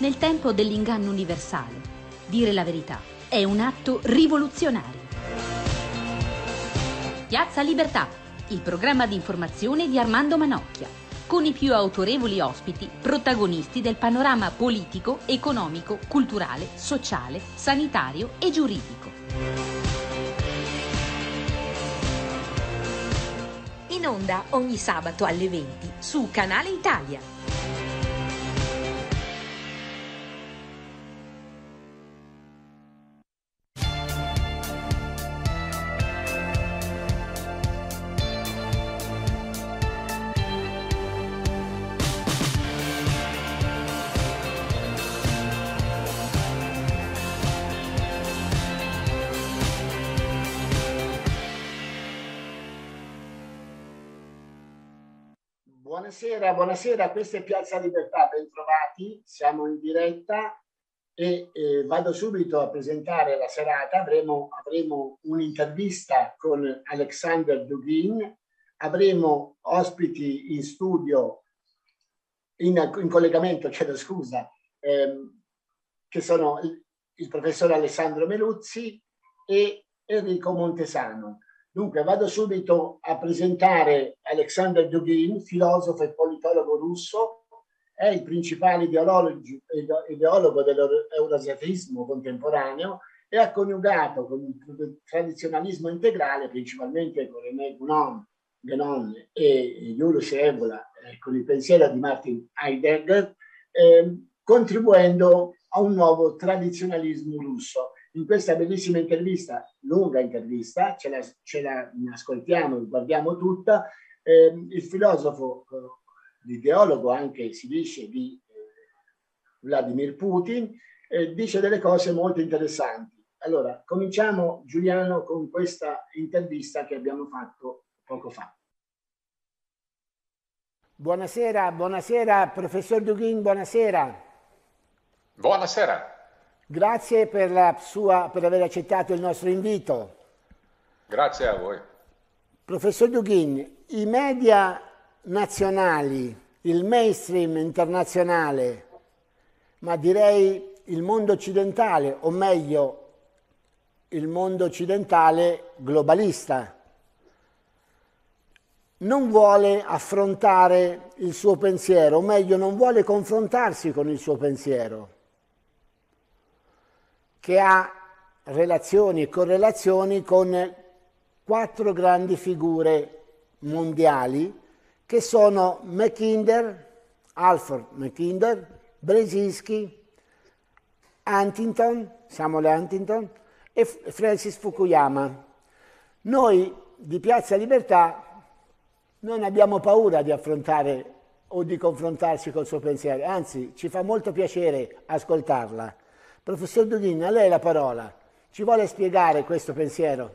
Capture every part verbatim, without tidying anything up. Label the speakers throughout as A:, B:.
A: nel tempo dell'inganno universale. Dire la verità è un atto rivoluzionario. Piazza Libertà, il programma di informazione di Armando Manocchia, con i più autorevoli ospiti, protagonisti del panorama politico, economico, culturale, sociale, sanitario e giuridico. In onda ogni sabato alle venti su Canale Italia.
B: Buonasera, buonasera, questa è Piazza Libertà, bentrovati, siamo in diretta e eh, vado subito a presentare la serata. Avremo, avremo un'intervista con Alexander Dugin, avremo ospiti in studio, in, in collegamento, chiedo scusa, ehm, che sono il, il professor Alessandro Meluzzi e Enrico Montesano. Dunque, vado subito a presentare Alexander Dugin, filosofo e politologo russo, è il principale ideologo dell'eurasiatismo contemporaneo e ha coniugato con il tradizionalismo integrale, principalmente con René Guénon, Guénon e Julius Evola, eh, con il pensiero di Martin Heidegger, eh, contribuendo a un nuovo tradizionalismo russo. In questa bellissima intervista, lunga intervista, ce la, ce la ascoltiamo, guardiamo tutta, eh, il filosofo, eh, l'ideologo anche si dice di eh, Vladimir Putin, eh, dice delle cose molto interessanti. Allora, cominciamo Giuliano con questa intervista che abbiamo fatto poco fa.
C: Buonasera, buonasera professor Dugin, buonasera.
D: Buonasera.
C: Grazie per, la sua, per aver accettato il nostro invito.
D: Grazie a voi.
C: Professor Dugin, i media nazionali, il mainstream internazionale, ma direi il mondo occidentale, o meglio, il mondo occidentale globalista, non vuole affrontare il suo pensiero, o meglio, non vuole confrontarsi con il suo pensiero, che ha relazioni e correlazioni con quattro grandi figure mondiali che sono Mackinder, Alfred Mackinder, Brzezinski, Huntington, Samuel Huntington e Francis Fukuyama. Noi di Piazza Libertà non abbiamo paura di affrontare o di confrontarsi col suo pensiero, anzi ci fa molto piacere ascoltarla. Professor Dugin, a lei la parola. Ci vuole spiegare questo pensiero?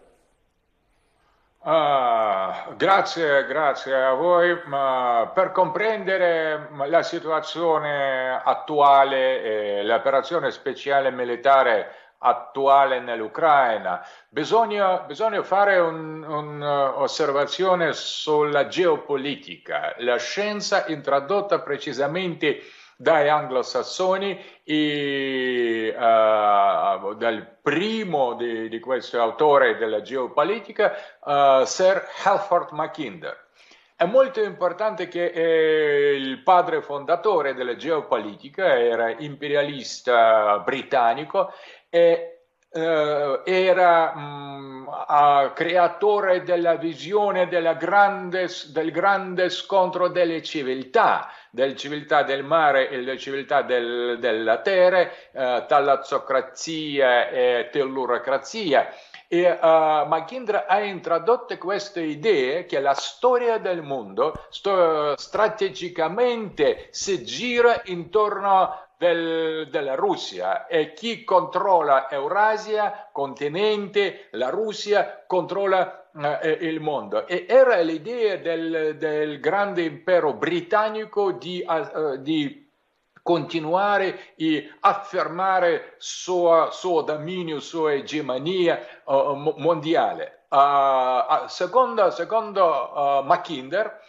D: Uh, grazie, grazie a voi. Ma per comprendere la situazione attuale e l'operazione speciale militare attuale nell'Ucraina, bisogna, bisogna fare un'osservazione un sulla geopolitica. La scienza introdotta precisamente dai anglosassoni e uh, dal primo di, di questo autore della geopolitica, uh, Sir Halford Mackinder. È molto importante che eh, il padre fondatore della geopolitica era imperialista britannico e Uh, era um, uh, creatore della visione della grande, del grande scontro delle civiltà, delle civiltà del mare e delle civiltà del, della terra, uh, talazzocrazia e tellurocrazia. E uh, Mackinder ha introdotto queste idee che la storia del mondo sto, strategicamente si gira intorno Del, della Russia, e chi controlla Eurasia, continente, la Russia controlla eh, il mondo. E era l'idea del, del grande impero britannico di, uh, di continuare e affermare suo, suo dominio, sua egemonia uh, mondiale. Uh, secondo secondo uh, Mackinder,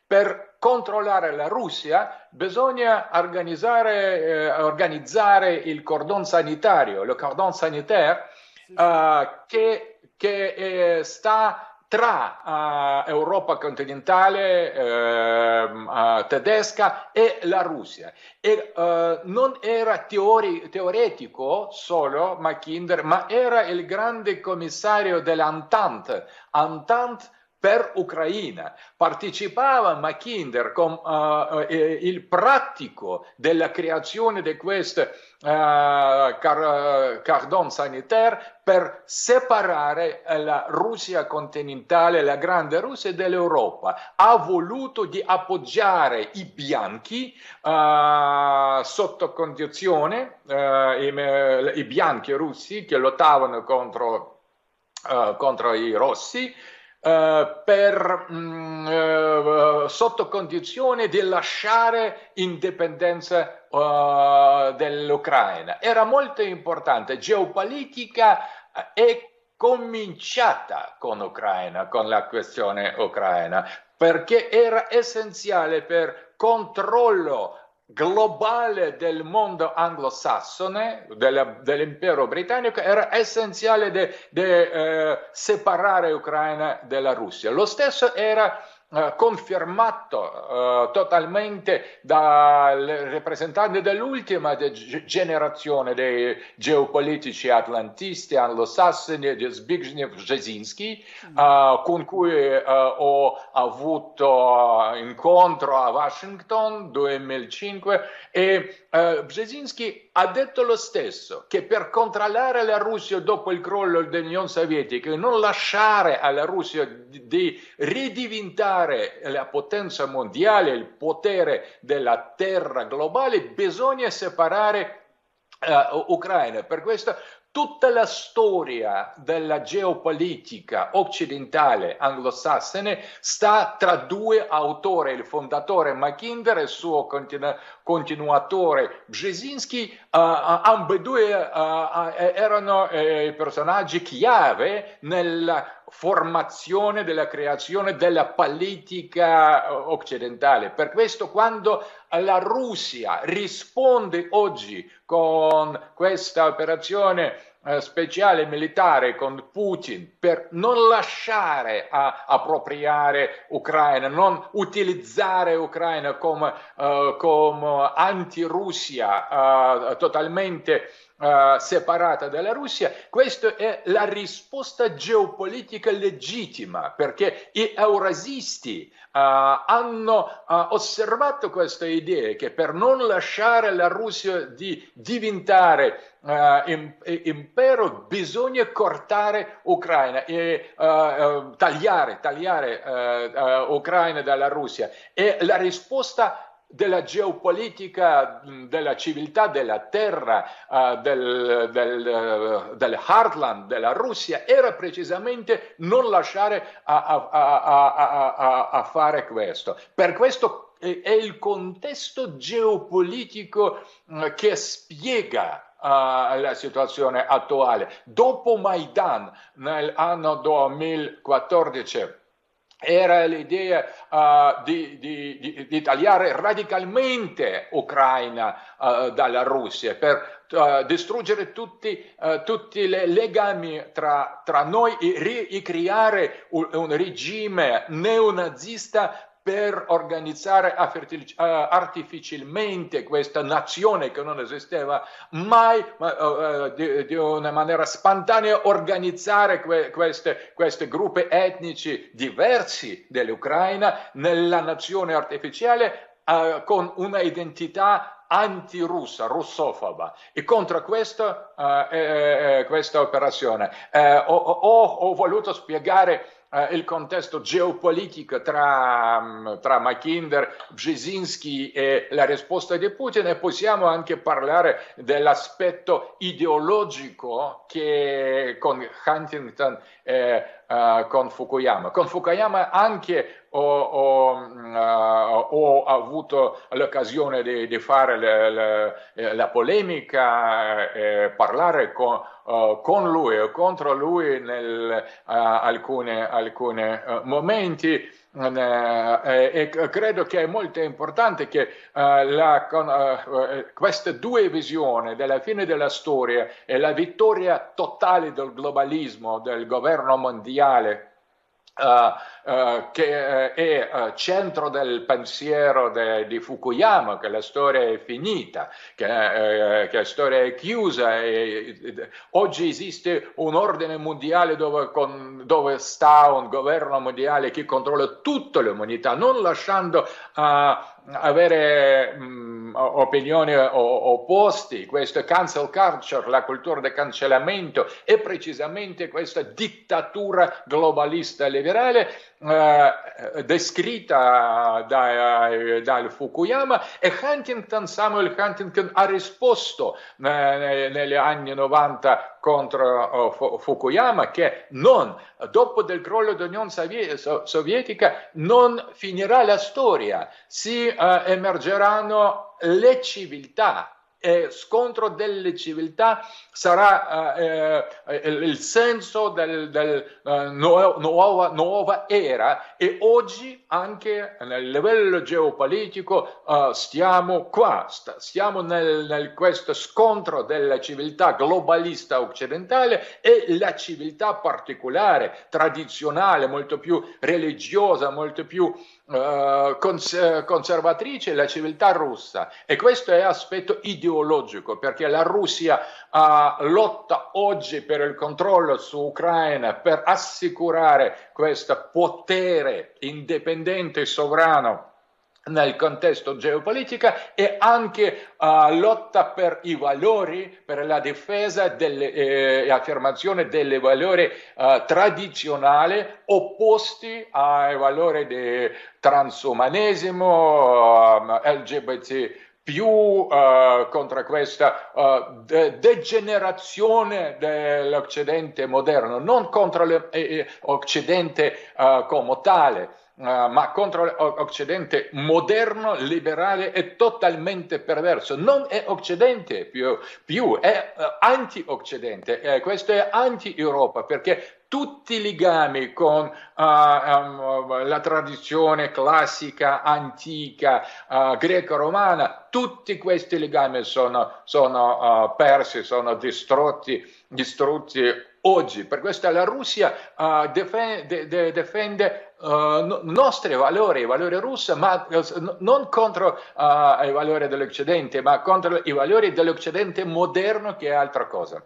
D: per controllare la Russia bisogna organizzare, eh, organizzare il cordon sanitario, il cordon sanitaire, eh, che, che eh, sta tra uh, Europa continentale uh, uh, tedesca e la Russia. E uh, non era teori- teoretico solo Mackinder, ma era il grande commissario dell'Entente, Entente per Ucraina. Partecipava Mackinder con uh, eh, il pratico della creazione di questo uh, car- cordon sanitaire per separare la Russia continentale, la grande Russia, dall'Europa. Ha voluto di appoggiare i bianchi uh, sotto condizione, uh, i, i bianchi russi che lottavano contro, uh, contro i rossi, Uh, per, mh, uh, sotto condizione di lasciare indipendenza uh, dell'Ucraina. Era molto importante. Geopolitica è cominciata con l'Ucraina, con la questione ucraina, perché era essenziale per controllo globale del mondo anglosassone, dell'impero britannico, era essenziale di eh, separare l'Ucraina dalla Russia. Lo stesso era eh, confermato eh, totalmente dal rappresentante dell'ultima de- generazione dei geopolitici atlantisti anglosassoni, di Zbigniew Brzezinski, eh, con cui eh, ho avuto incontro a Washington duemilacinque, e uh, Brzezinski ha detto lo stesso, che per controllare la Russia dopo il crollo dell'Unione Sovietica e non lasciare alla Russia di, di ridiventare la potenza mondiale, il potere della terra globale, bisogna separare uh, Ucraina. Per questo tutta la storia della geopolitica occidentale anglosassone sta tra due autori, il fondatore Mackinder e il suo continu- continuatore Brzezinski. Uh, ambedue uh, erano uh, personaggi chiave nella formazione della creazione della politica occidentale. Per questo, quando la Russia risponde oggi con questa operazione eh, speciale militare con Putin per non lasciare a, appropriare Ucraina, non utilizzare Ucraina come, uh, come anti-Russia uh, totalmente Uh, separata dalla Russia, questa è la risposta geopolitica legittima, perché gli eurasisti uh, hanno uh, osservato questa idea che per non lasciare la Russia di diventare uh, impero bisogna cortare Ucraina e uh, uh, tagliare, tagliare uh, uh, Ucraina dalla Russia. E la risposta della geopolitica, della civiltà, della terra, uh, del, del, uh, del heartland della Russia era precisamente non lasciare a, a, a, a, a, a fare questo. Per questo è il contesto geopolitico uh, che spiega uh, la situazione attuale. Dopo Maidan, nell'anno duemilaquattordici, era l'idea uh, di, di, di, di tagliare radicalmente Ucraina uh, dalla Russia per uh, distruggere tutti, uh, tutti i legami tra, tra noi e ricreare un, un regime neonazista per organizzare artificialmente questa nazione che non esisteva mai, ma uh, di, di una maniera spontanea organizzare que, queste, questi gruppi etnici diversi dell'Ucraina nella nazione artificiale uh, con una identità antirussa, russofoba. E contro questo, uh, eh, questa operazione eh, ho, ho, ho voluto spiegare Uh, il contesto geopolitico tra, tra Mackinder, Brzezinski e la risposta di Putin, e possiamo anche parlare dell'aspetto ideologico che con Huntington e uh, con Fukuyama. Con Fukuyama anche ho, ho, uh, ho avuto l'occasione di, di fare le, le, la polemica e parlare con Uh, con lui o contro lui in uh, alcuni, alcuni uh, momenti. Eh, e credo che è molto importante che eh, la, con, eh, queste due visioni della fine della storia e la vittoria totale del globalismo, del governo mondiale, Uh, uh, che uh, è uh, centro del pensiero de, di Fukuyama, che la storia è finita, che, uh, che la storia è chiusa. E, e, oggi esiste un ordine mondiale dove, con, dove sta un governo mondiale che controlla tutta l'umanità, non lasciando uh, avere mh, opinioni opposte. Questo cancel culture, la cultura del cancellamento, è precisamente questa dittatura globalista liberale eh, descritta da, dal Fukuyama, e Huntington, Samuel Huntington, ha risposto eh, negli anni novanta contro uh, Fukuyama che non, dopo del crollo dell'Unione Sovietica non finirà la storia, si uh, emergeranno le civiltà. E scontro delle civiltà sarà eh, eh, il senso del, del uh, nuova, nuova era, e oggi anche nel livello geopolitico uh, stiamo qua, st- stiamo nel, nel questo scontro della civiltà globalista occidentale e la civiltà particolare, tradizionale, molto più religiosa, molto più Uh, cons- conservatrice, la civiltà russa. E questo è aspetto ideologico, perché la Russia uh, lotta oggi per il controllo su Ucraina, per assicurare questo potere indipendente e sovrano nel contesto geopolitico, e anche uh, lotta per i valori, per la difesa delle, eh, e affermazione dei valori uh, tradizionali opposti ai valori di transumanesimo, uh, L G B T più, uh, contro questa uh, de- degenerazione dell'Occidente moderno, non contro l'Occidente uh, come tale, Uh, ma contro l'Occidente moderno, liberale e totalmente perverso. Non è Occidente più, più è uh, anti-Occidente, eh, questo è anti-Europa, perché tutti i legami con uh, um, la tradizione classica, antica, uh, greco-romana, tutti questi legami sono, sono uh, persi, sono distrutti, distrutti oggi. Per questo la Russia uh, difende, de, difende uh, nostri valori, i valori russi, ma uh, non contro uh, i valori dell'Occidente, ma contro i valori dell'Occidente moderno, che è altra cosa.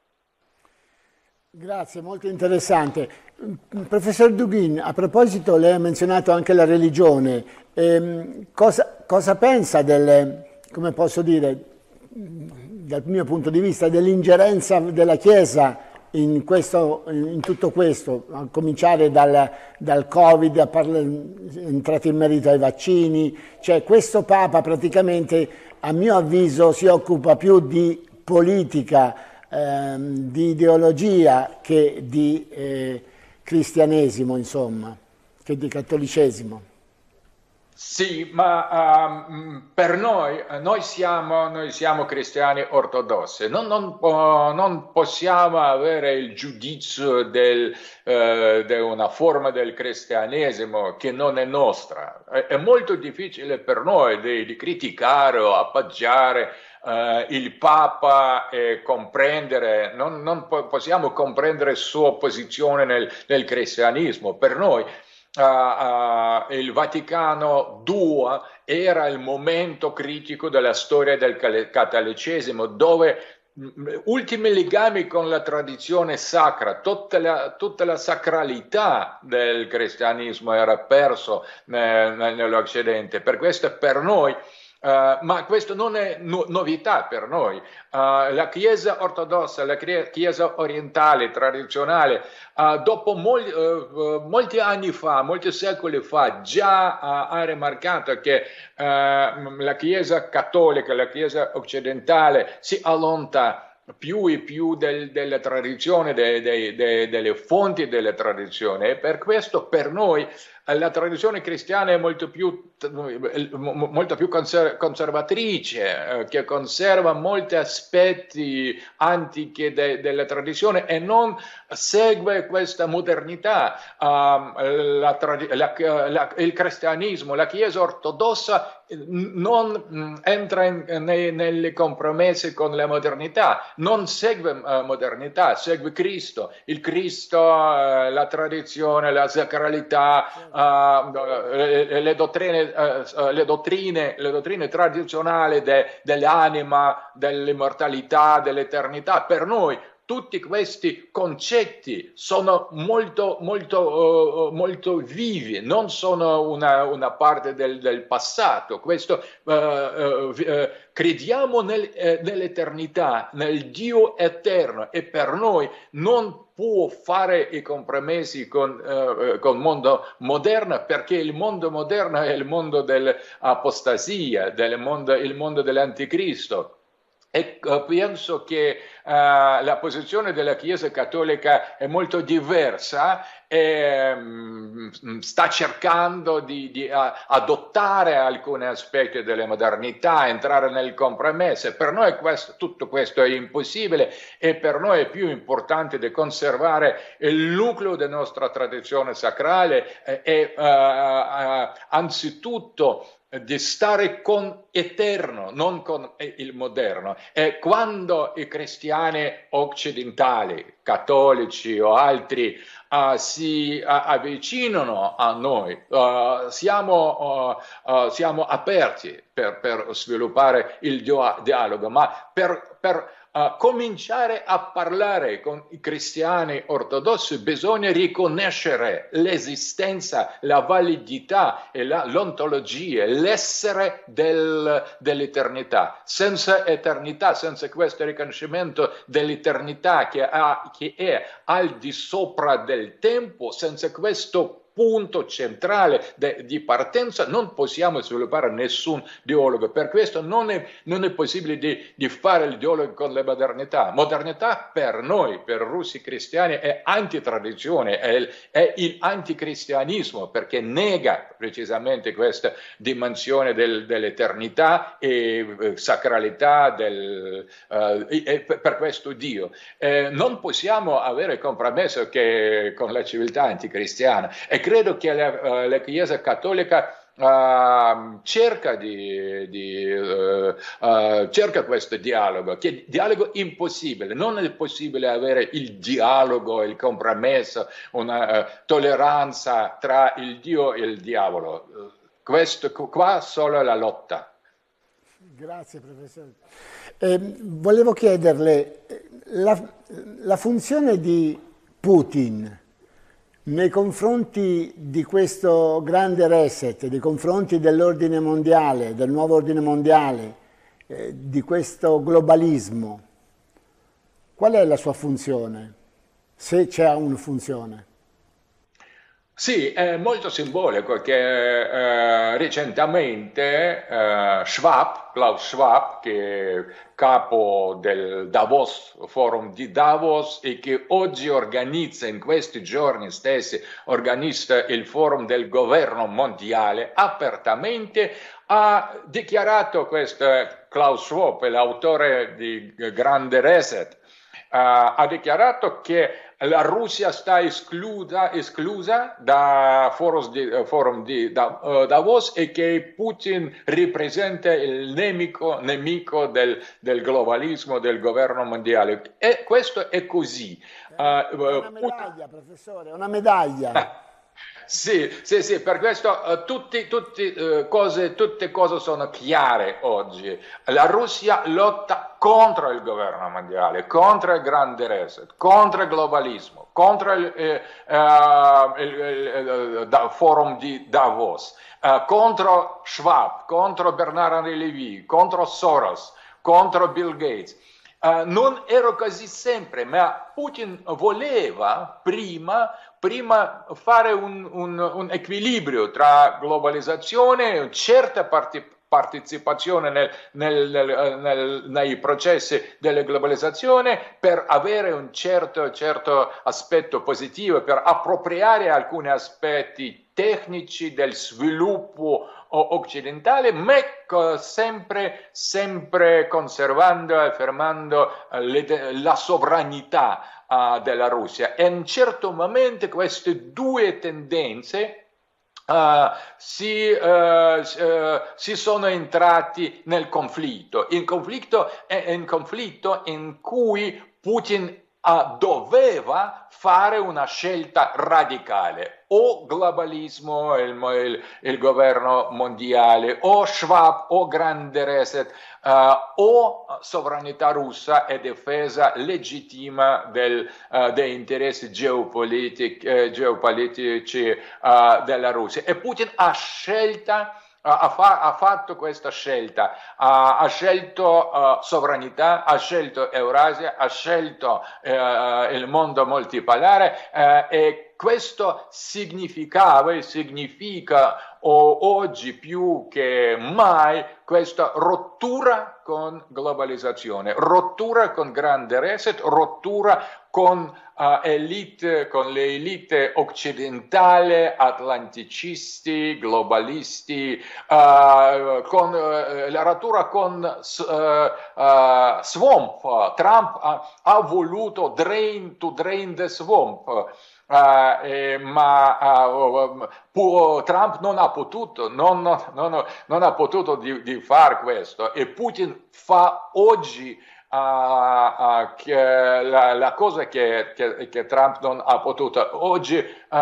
C: Grazie, molto interessante. Professor Dugin, a proposito, lei ha menzionato anche la religione. Eh, cosa, cosa pensa del, come posso dire, dal mio punto di vista, dell'ingerenza della Chiesa in, questo, in tutto questo, a cominciare dal, dal Covid, a parla, entrate in merito ai vaccini? Cioè, questo Papa praticamente, a mio avviso, si occupa più di politica, di ideologia, che di eh, cristianesimo, insomma, che di cattolicesimo.
D: Sì, ma um, per noi, noi siamo, noi siamo cristiani ortodossi, non, non, uh, non possiamo avere il giudizio del, uh, di una forma del cristianesimo che non è nostra. È, è molto difficile per noi di, di criticare o appoggiare Uh, il Papa, e comprendere, non, non po- possiamo comprendere sua posizione nel, nel cristianesimo. Per noi uh, uh, il Vaticano due era il momento critico della storia del cattolicesimo, dove ultimi legami con la tradizione sacra, tutta la, tutta la sacralità del cristianesimo era perso nel, nell'Occidente. Per questo per noi Uh, ma questo non è no- novità per noi. Uh, la Chiesa ortodossa, la Chiesa orientale, tradizionale, uh, dopo mol- uh, molti anni fa, molti secoli fa, già uh, ha rimarcato che uh, la Chiesa cattolica, la Chiesa occidentale si allontana più e più del, delle tradizioni, de, de, de, delle fonti delle tradizioni, e per questo per noi la tradizione cristiana è molto più, molto più conservatrice, eh, che conserva molti aspetti antichi de, della tradizione e non segue questa modernità. Um, la, la, la, il cristianismo, la Chiesa ortodossa non mh, entra in, nei, nelle compromessi con la modernità, non segue uh, modernità, segue Cristo, il Cristo, uh, la tradizione, la sacralità, uh, le, le, dottrine, uh, le, dottrine, le dottrine tradizionali de, dell'anima, dell'immortalità, dell'eternità. Per noi tutti questi concetti sono molto, molto, uh, molto vivi, non sono una, una parte del, del passato. Questo, uh, uh, uh, crediamo nel, eh, nell'eternità, nel Dio eterno, e per noi non può fare i compromessi con, uh, con il mondo moderno, perché il mondo moderno è il mondo dell'apostasia, del mondo, il mondo dell'anticristo. E uh, penso che uh, la posizione della Chiesa Cattolica è molto diversa e um, sta cercando di, di uh, adottare alcuni aspetti della modernità, entrare nel compromesso. Per noi questo, tutto questo è impossibile, e per noi è più importante di conservare il nucleo della nostra tradizione sacrale e, e uh, uh, anzitutto di stare con eterno, non con il moderno. E quando i cristiani occidentali, cattolici o altri, uh, si uh, avvicinano a noi, uh, siamo, uh, uh, siamo aperti per, per sviluppare il dio- dialogo, ma per, per Uh, cominciare a parlare con i cristiani ortodossi bisogna riconoscere l'esistenza, la validità e la, l'ontologia, l'essere del, dell'eternità. Senza eternità, senza questo riconoscimento dell'eternità che, ha, che è al di sopra del tempo, senza questo punto centrale de, di partenza, non possiamo sviluppare nessun dialogo. Per questo non è, non è possibile di, di fare il dialogo con la modernità. Modernità per noi, per russi cristiani, è antitradizione, è, è il anticristianismo, perché nega precisamente questa dimensione del, dell'eternità e eh, sacralità del, uh, e, per questo Dio. Eh, non possiamo avere compromesso che, con la civiltà anticristiana. E credo che la, uh, la Chiesa Cattolica uh, cerca, di, di, uh, uh, cerca questo dialogo, che è dialogo impossibile. Non è possibile avere il dialogo, il compromesso, una uh, tolleranza tra il Dio e il diavolo. Uh, questo qua solo è la lotta.
C: Grazie professore. Eh, volevo chiederle la, la funzione di Putin nei confronti di questo grande reset, nei confronti dell'ordine mondiale, del nuovo ordine mondiale, eh, di questo globalismo. Qual è la sua funzione, se c'è una funzione?
D: Sì, è molto simbolico che eh, recentemente eh, Schwab, Klaus Schwab, che è capo del Davos, Forum di Davos, e che oggi organizza, in questi giorni stessi, organizza il Forum del Governo Mondiale, apertamente ha dichiarato, questo Klaus Schwab, l'autore di Grande Reset, Uh, ha dichiarato che la Russia sta esclusa, esclusa da forum di, uh, forum di da, uh, Davos, e che Putin rappresenta il nemico, nemico del, del globalismo, del governo mondiale. E questo è così.
C: Uh, è una medaglia, Putin... professore, è una medaglia.
D: Sì, sì, sì, per questo uh, tutti, tutti, uh, cose, tutte cose sono chiare oggi. La Russia lotta contro il governo mondiale, contro il grande reset, contro il globalismo, contro il, eh, uh, il, il, il forum di Davos, uh, contro Schwab, contro Bernard-Henri Lévy, contro Soros, contro Bill Gates. Uh, non era così sempre, ma Putin voleva prima, prima fare un, un, un equilibrio tra globalizzazione e una certa part- partecipazione nel, nel, nel, nel, nei processi della globalizzazione, per avere un certo, certo aspetto positivo, per appropriare alcuni aspetti tecnici del sviluppo occidentale, ma sempre, sempre conservando e affermando le, la sovranità uh, della Russia. E in un certo momento queste due tendenze Uh, si, uh, uh, si sono entrati nel conflitto, in conflitto, in, conflitto in cui Putin uh, doveva fare una scelta radicale, o globalismo, il, il, il governo mondiale, o Schwab, o grande reset, uh, o sovranità russa e difesa legittima del, uh, degli interessi geopolitici, eh, geopolitici uh, della Russia. E Putin ha scelta Ha, fa, ha fatto questa scelta, ha, ha scelto uh, sovranità, ha scelto Eurasia, ha scelto uh, il mondo multipolare uh, e questo significava e significa oh, oggi più che mai questa rottura con globalizzazione, rottura con grande reset, rottura con uh, elite, con le elite occidentali, atlanticisti, globalisti, uh, con uh, la rottura con uh, uh, swamp. Trump ha, ha voluto drain to drain the swamp. Uh, eh, ma uh, pu- Trump non ha potuto, non, non, non ha potuto di, di fare questo, e Putin fa oggi uh, uh, che la, la cosa che, che, che Trump non ha potuto. Oggi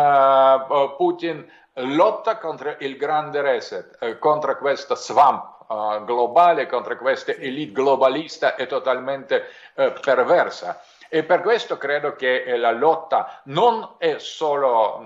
D: uh, Putin lotta contro il grande reset, uh, contro questa swamp uh, globale, contro questa elite globalista e totalmente uh, perversa. E per questo credo che la lotta non è solo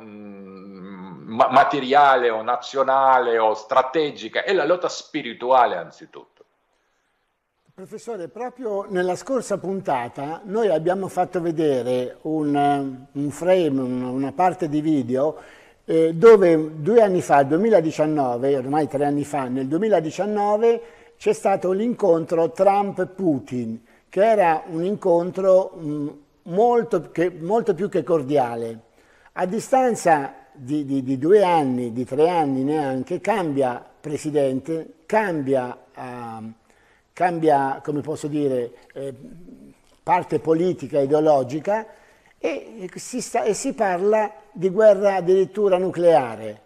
D: mh, materiale o nazionale o strategica, è la lotta spirituale anzitutto.
C: Professore, proprio nella scorsa puntata noi abbiamo fatto vedere un, un frame, una parte di video eh, dove due anni fa, duemiladiciannove, ormai tre anni fa, nel duemiladiciannove c'è stato l'incontro Trump-Putin, che era un incontro mh, molto, che, molto più che cordiale. A distanza di, di, di due anni, di tre anni neanche, cambia presidente, cambia, uh, cambia come posso dire, eh, parte politica, ideologica, e si, sta, e si parla di guerra addirittura nucleare.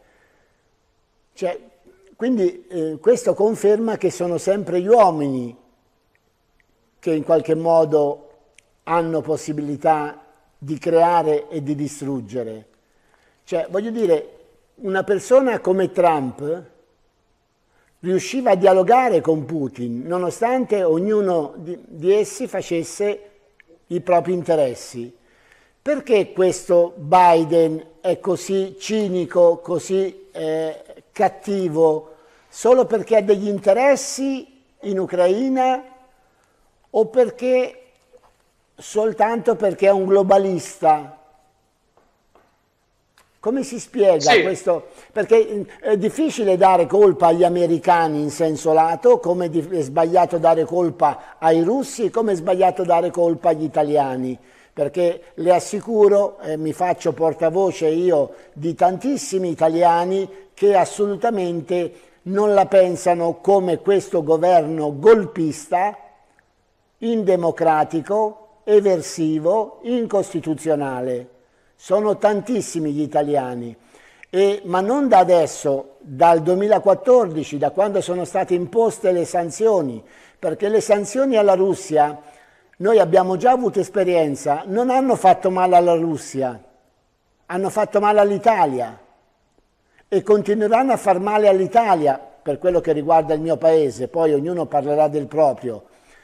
C: Cioè, quindi eh, questo conferma che sono sempre gli uomini che in qualche modo hanno possibilità di creare e di distruggere. Cioè, voglio dire, una persona come Trump riusciva a dialogare con Putin, nonostante ognuno di, di essi facesse i propri interessi. Perché questo Biden è così cinico, così eh, cattivo? Solo perché ha degli interessi in Ucraina? O perché soltanto perché è un globalista? Come si spiega sì. questo? Perché è difficile dare colpa agli americani in senso lato, come è sbagliato dare colpa ai russi, e come è sbagliato dare colpa agli italiani. Perché le assicuro, eh, mi faccio portavoce io di tantissimi italiani che assolutamente non la pensano come questo governo golpista, indemocratico, eversivo, incostituzionale. Sono tantissimi gli italiani, e, ma non da adesso, dal duemilaquattordici, da quando sono state imposte le sanzioni, perché le sanzioni alla Russia, noi abbiamo già avuto esperienza, non hanno fatto male alla Russia, hanno fatto male all'Italia e continueranno a far male all'Italia per quello che riguarda il mio paese, poi ognuno parlerà del proprio.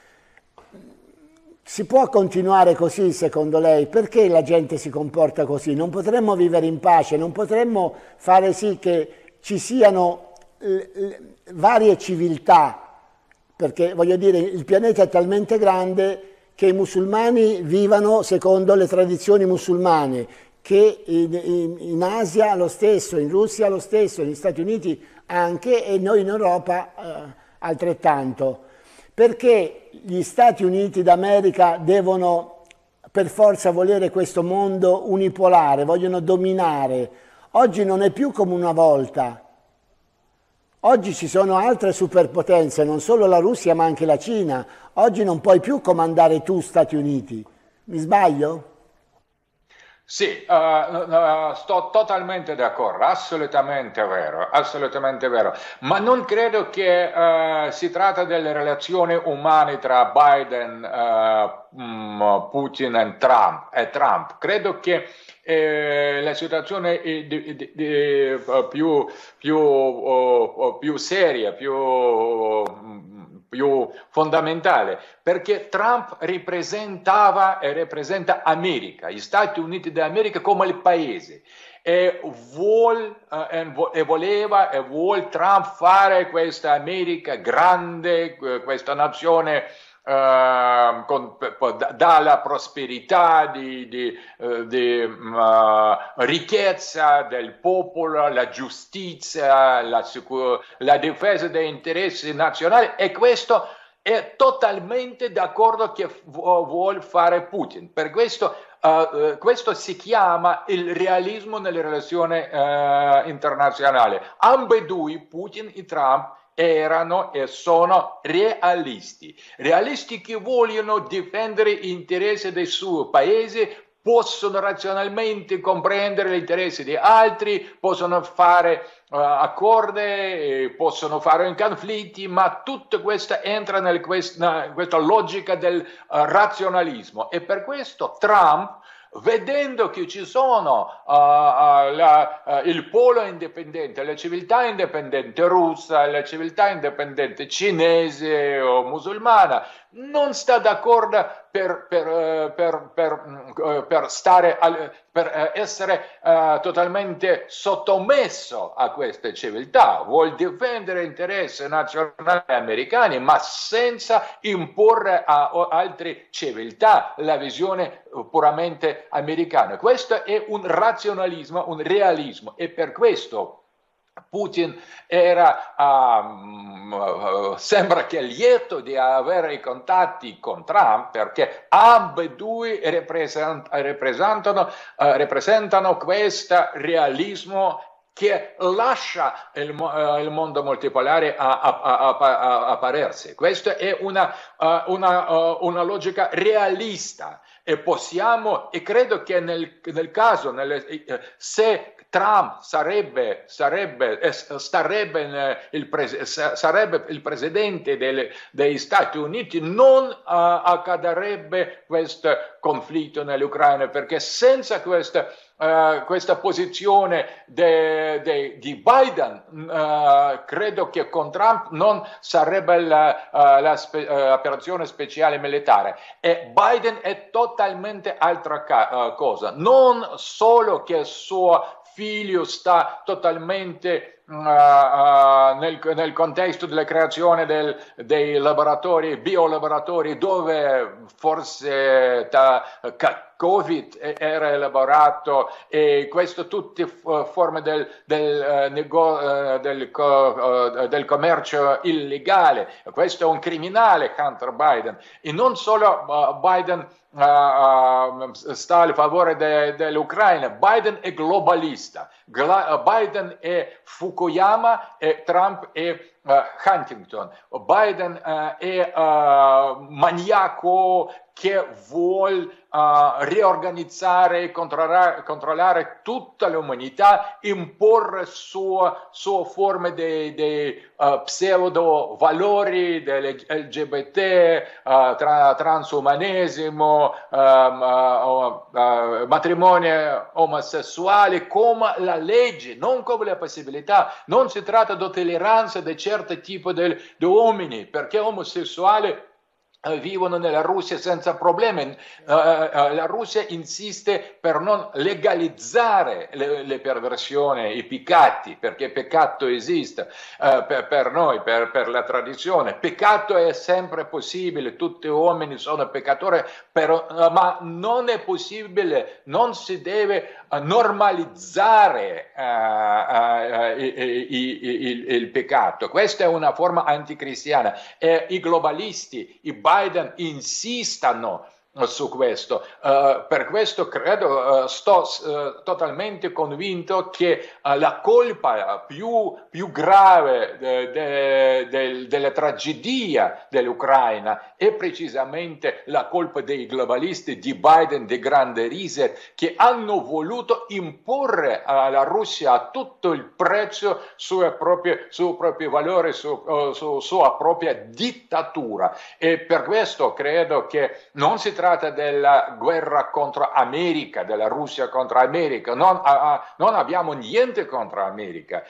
C: Si può continuare così, secondo lei? Perché la gente si comporta così? Non potremmo vivere in pace, non potremmo fare sì che ci siano eh, varie civiltà, perché voglio dire, il pianeta è talmente grande che i musulmani vivano secondo le tradizioni musulmane, che in, in, in Asia lo stesso, in Russia lo stesso, negli Stati Uniti anche, e noi in Europa eh, altrettanto. Perché gli Stati Uniti d'America devono per forza volere questo mondo unipolare, vogliono dominare Oggi non è più come una volta. Oggi ci sono altre superpotenze, non solo la Russia ma anche la Cina. Oggi non puoi più comandare tu Stati Uniti. Mi sbaglio?
D: Sì, uh, uh, sto totalmente d'accordo, assolutamente vero, assolutamente vero, ma non credo che uh, si tratta delle relazioni umane tra Biden, uh, um, Putin e Trump, e Trump. Credo che eh, la situazione è di, di, di, uh, più, più, uh, più seria, più... Uh, più fondamentale, perché Trump rappresentava e rappresenta America, gli Stati Uniti d'America come il paese, e, vuol, uh, e voleva e vuole Trump fare questa America grande, questa nazione Uh, con, dalla prosperità, di, di, uh, di uh, ricchezza del popolo, la giustizia, la, sicur- la difesa degli interessi nazionali, e questo è totalmente d'accordo che vu- vuole fare Putin. Per questo, uh, questo si chiama il realismo nelle relazioni uh, internazionali. Ambedue, Putin e Trump, erano e sono realisti, realisti che vogliono difendere gli interessi del suo paese, possono razionalmente comprendere gli interessi di altri, possono fare uh, accordi, possono fare conflitti, ma tutto questo entra in questa, questa logica del uh, razionalismo, e per questo Trump, vedendo che ci sono uh, uh, la, uh, il polo indipendente, la civiltà indipendente russa, la civiltà indipendente cinese o musulmana, non sta d'accordo per, per, per, per, per, stare al, per essere uh, totalmente sottomesso a queste civiltà, vuol difendere interessi nazionali americani, ma senza imporre a, a altre civiltà la visione puramente americana. Questo è un razionalismo, un realismo, e per questo Putin era, um, sembra che lieto di avere i contatti con Trump, perché ambedue rappresent- rappresentano, uh, rappresentano questo realismo che lascia il, uh, il mondo multipolare a, a, a, a, a parirsi. Questa è una, uh, una, uh, una logica realista, e possiamo, e credo che nel, nel caso, nelle, se Trump sarebbe, sarebbe, starebbe il pres- sarebbe il presidente delle, degli Stati Uniti, non uh, accadrebbe questo conflitto nell'Ucraina, perché senza questa Uh, questa posizione de, de, di Biden, uh, credo che con Trump non sarebbe la, uh, la spe, uh, operazione speciale militare, e Biden è totalmente altra ca- uh, cosa, non solo che suo figlio sta totalmente uh, uh, nel, nel contesto della creazione del, dei laboratori, biolaboratori, dove forse ta, ca, Covid era elaborato, e questo tutte forme del, del, uh, nego, uh, del, uh, del commercio illegale. Questo è un criminale, Hunter Biden, e non solo uh, Biden uh, uh, sta a favore de, dell'Ucraina, Biden è globalista, Gla- Biden è Fukuyama e Trump è Uh, Huntington. Biden uh, è uh, maniaco che vuole uh, riorganizzare e controllare, controllare tutta l'umanità, imporre sue su forme di uh, pseudo valori dell'L G B T, uh, tra, transumanesimo, um, uh, uh, matrimonio omosessuale come la legge, non come la possibilità. Non si tratta di tolleranza di certi tipi di uomini, perché omosessuali vivono nella Russia senza problemi. Uh, uh, la Russia insiste per non legalizzare le, le perversioni, i peccati, perché peccato esiste uh, per, per noi, per, per la tradizione. Peccato è sempre possibile, tutti gli uomini sono peccatori, però, uh, ma non è possibile, non si deve uh, normalizzare uh, uh, uh, il, il, il peccato. Questa è una forma anticristiana, e i globalisti, i Biden insistano su questo. Uh, per questo credo, uh, sto uh, totalmente convinto che uh, la colpa più, più grave de, de, de, della tragedia dell'Ucraina è precisamente la colpa dei globalisti di Biden, di Grande Reset, che hanno voluto imporre alla Russia tutto il prezzo sui propri, su propri valori, su, uh, su, sulla propria dittatura. E per questo credo che non si tratta tratta della guerra contro America, della Russia contro America, non, uh, non abbiamo niente contro America,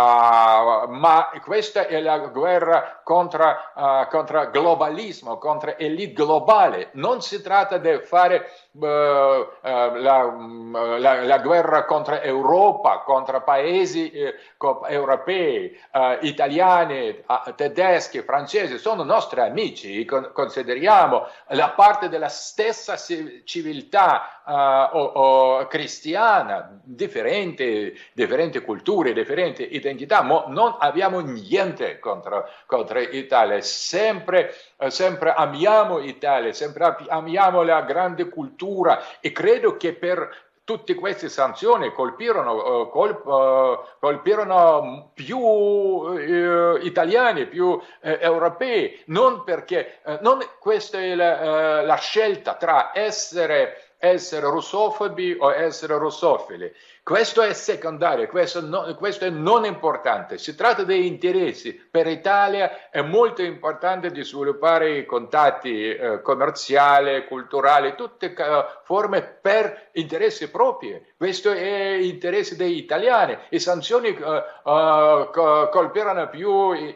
D: uh, ma questa è la guerra contro, uh, contro globalismo, contro elite globale. Non si tratta di fare uh, uh, la, uh, la, la guerra contro Europa, contro paesi uh, europei, uh, italiani, uh, tedeschi, francesi, sono nostri amici, con, consideriamo la parte della stessa civiltà uh, o, o cristiana, differenti, differenti culture, differenti identità, ma non abbiamo niente contro, contro l'Italia, sempre, uh, sempre amiamo l'Italia, sempre amiamo la grande cultura e credo che per tutte queste sanzioni colpirono, colp, colpirono più uh, italiani, più uh, europei, non perché uh, non, questa è la, uh, la scelta tra essere, essere russofobi o essere russofili. Questo è secondario, questo, no, questo è non importante. Si tratta dei interessi. Per l'Italia è molto importante di sviluppare i contatti eh, commerciali, culturali, tutte uh, forme per interessi propri. Questo è l'interesse degli italiani. Le sanzioni uh, uh, colpiranno più uh,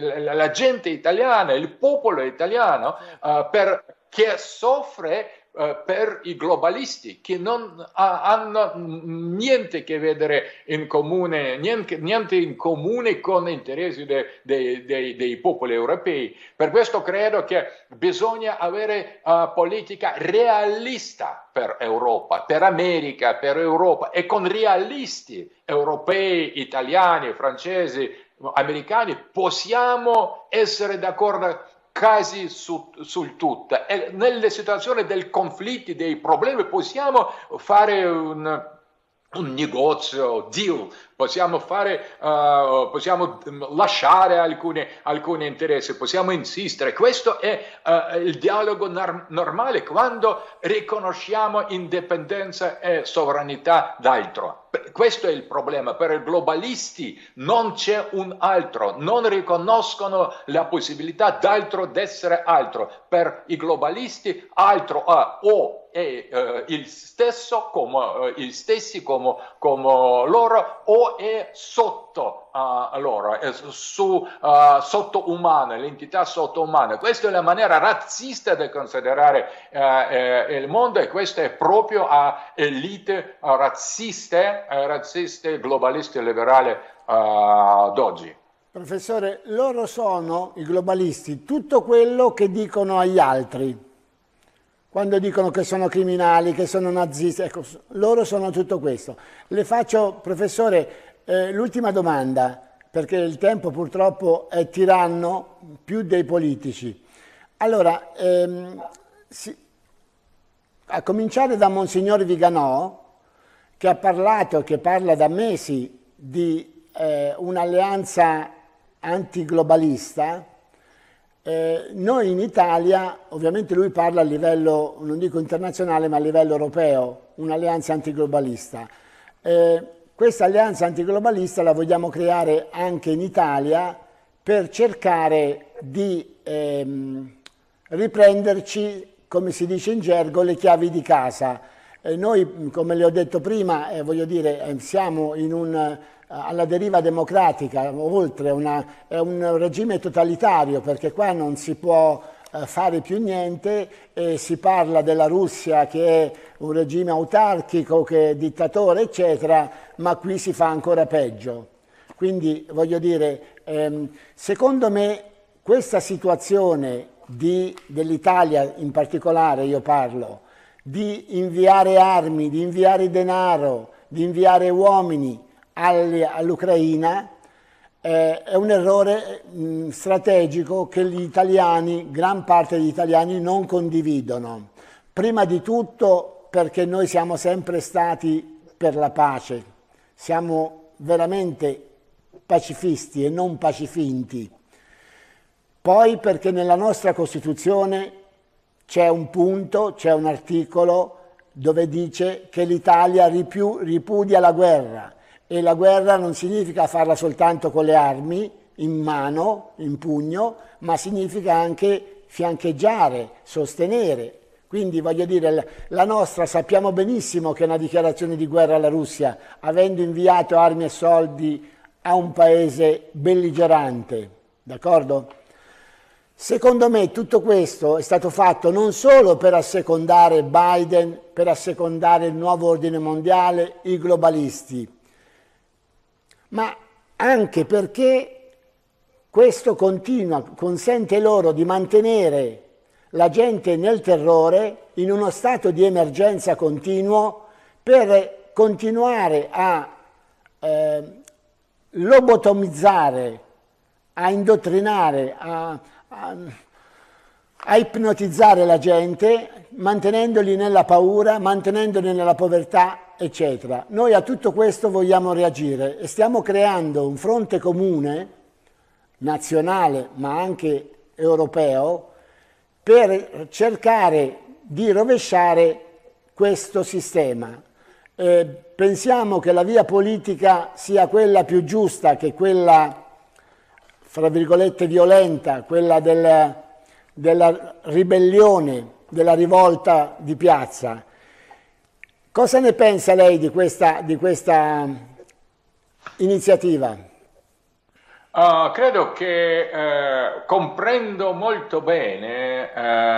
D: la gente italiana, il popolo italiano, uh, per, che soffre per i globalisti che non ha, hanno niente che vedere in comune, niente, niente in comune con gli interessi de, de, de, dei popoli europei. Per questo credo che bisogna avere uh, politica realista per Europa, per America, per Europa e con realisti europei, italiani, francesi, americani possiamo essere d'accordo quasi su, sul tutto. E nelle situazioni del conflitto, dei problemi, possiamo fare un, un negozio, deal, possiamo, fare, uh, possiamo lasciare alcuni, alcuni interessi, possiamo insistere. Questo è uh, il dialogo nar- normale quando riconosciamo indipendenza e sovranità d'altro. Questo è il problema. Per i globalisti non c'è un altro, non riconoscono la possibilità d'altro d'essere altro. Per i globalisti altro è o è uh, il stesso come uh, il stessi come, come loro o è sotto uh, loro, è su uh, sottoumana, l'entità sottoumana. Questa è la maniera razzista di considerare uh, eh, il mondo e questa è proprio a elite uh, razziste, uh, razziste, globalisti, liberali uh, d'oggi.
C: Professore, loro sono, i globalisti, tutto quello che dicono agli altri. Quando dicono che sono criminali, che sono nazisti, ecco, loro sono tutto questo. Le faccio, professore, eh, l'ultima domanda, perché il tempo purtroppo è tiranno più dei politici. Allora, ehm, si, a cominciare da Monsignor Viganò, che ha parlato, che parla da mesi di eh, un'alleanza antiglobalista. Eh, noi in Italia, ovviamente lui parla a livello, non dico internazionale, ma a livello europeo, un'alleanza antiglobalista. Eh, questa alleanza antiglobalista la vogliamo creare anche in Italia per cercare di ehm, riprenderci, come si dice in gergo, le chiavi di casa. Eh, noi, come le ho detto prima, eh, voglio dire, eh, siamo in un... alla deriva democratica, oltre una, è un regime totalitario perché qua non si può eh, fare più niente e si parla della Russia che è un regime autarchico, che è dittatore eccetera, ma qui si fa ancora peggio. Quindi voglio dire, ehm, secondo me questa situazione dell'Italia in particolare, io parlo, di inviare armi, di inviare denaro, di inviare uomini all'Ucraina eh, è un errore mh, strategico che gli italiani, gran parte degli italiani non condividono, prima di tutto perché noi siamo sempre stati per la pace, siamo veramente pacifisti e non pacifinti. Poi perché nella nostra Costituzione c'è un punto, c'è un articolo dove dice che l'Italia ripiu- ripudia la guerra, e la guerra non significa farla soltanto con le armi in mano, in pugno, ma significa anche fiancheggiare, sostenere. Quindi voglio dire, la nostra sappiamo benissimo che è una dichiarazione di guerra alla Russia, avendo inviato armi e soldi a un paese belligerante, d'accordo? Secondo me tutto questo è stato fatto non solo per assecondare Biden, per assecondare il nuovo ordine mondiale, i globalisti, ma anche perché questo continua, consente loro di mantenere la gente nel terrore, in uno stato di emergenza continuo, per continuare a eh, lobotomizzare, a indottrinare, a, a, a ipnotizzare la gente, mantenendoli nella paura, mantenendoli nella povertà, eccetera. Noi a tutto questo vogliamo reagire e stiamo creando un fronte comune, nazionale ma anche europeo, per cercare di rovesciare questo sistema. Eh, pensiamo che la via politica sia quella più giusta, che quella, fra virgolette, violenta, quella del, della ribellione, della rivolta di piazza. Cosa ne pensa lei di questa, di questa iniziativa?
D: Uh, credo che uh, comprendo molto bene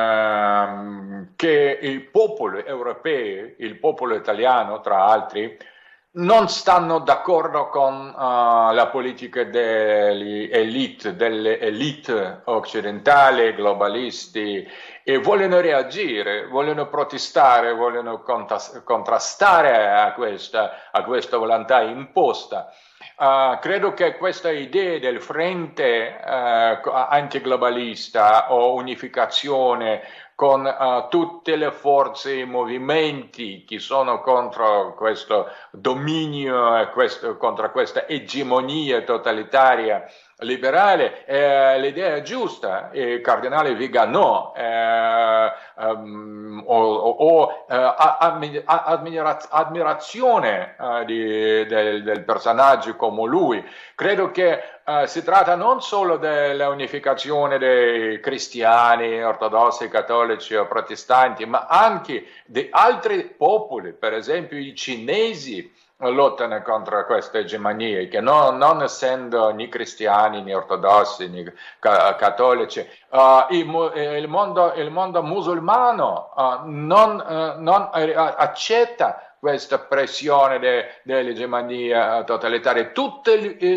D: uh, che il popolo europeo, il popolo italiano tra altri, non stanno d'accordo con uh, la politica delle elite, delle elite occidentali, globalisti, e vogliono reagire, vogliono protestare, vogliono contrastare a questa, a questa volontà imposta. Uh, credo che questa idea del fronte uh, antiglobalista o unificazione con uh, tutte le forze e i movimenti che sono contro questo dominio e questo, contro questa egemonia totalitaria liberale, eh, l'idea è giusta. Il cardinale Vigano eh, um, o, o eh, ammira, ammirazione eh, di, del, del personaggio come lui. Credo che eh, si tratta non solo della unificazione dei cristiani, ortodossi, cattolici o protestanti, ma anche di altri popoli, per esempio i cinesi lottano contro queste egemonie, che non, non essendo né cristiani né ortodossi né ca- cattolici, uh, il, il, mondo, il mondo musulmano uh, non, uh, non uh, accetta questa pressione de, dell'egemonia totalitaria. Tutta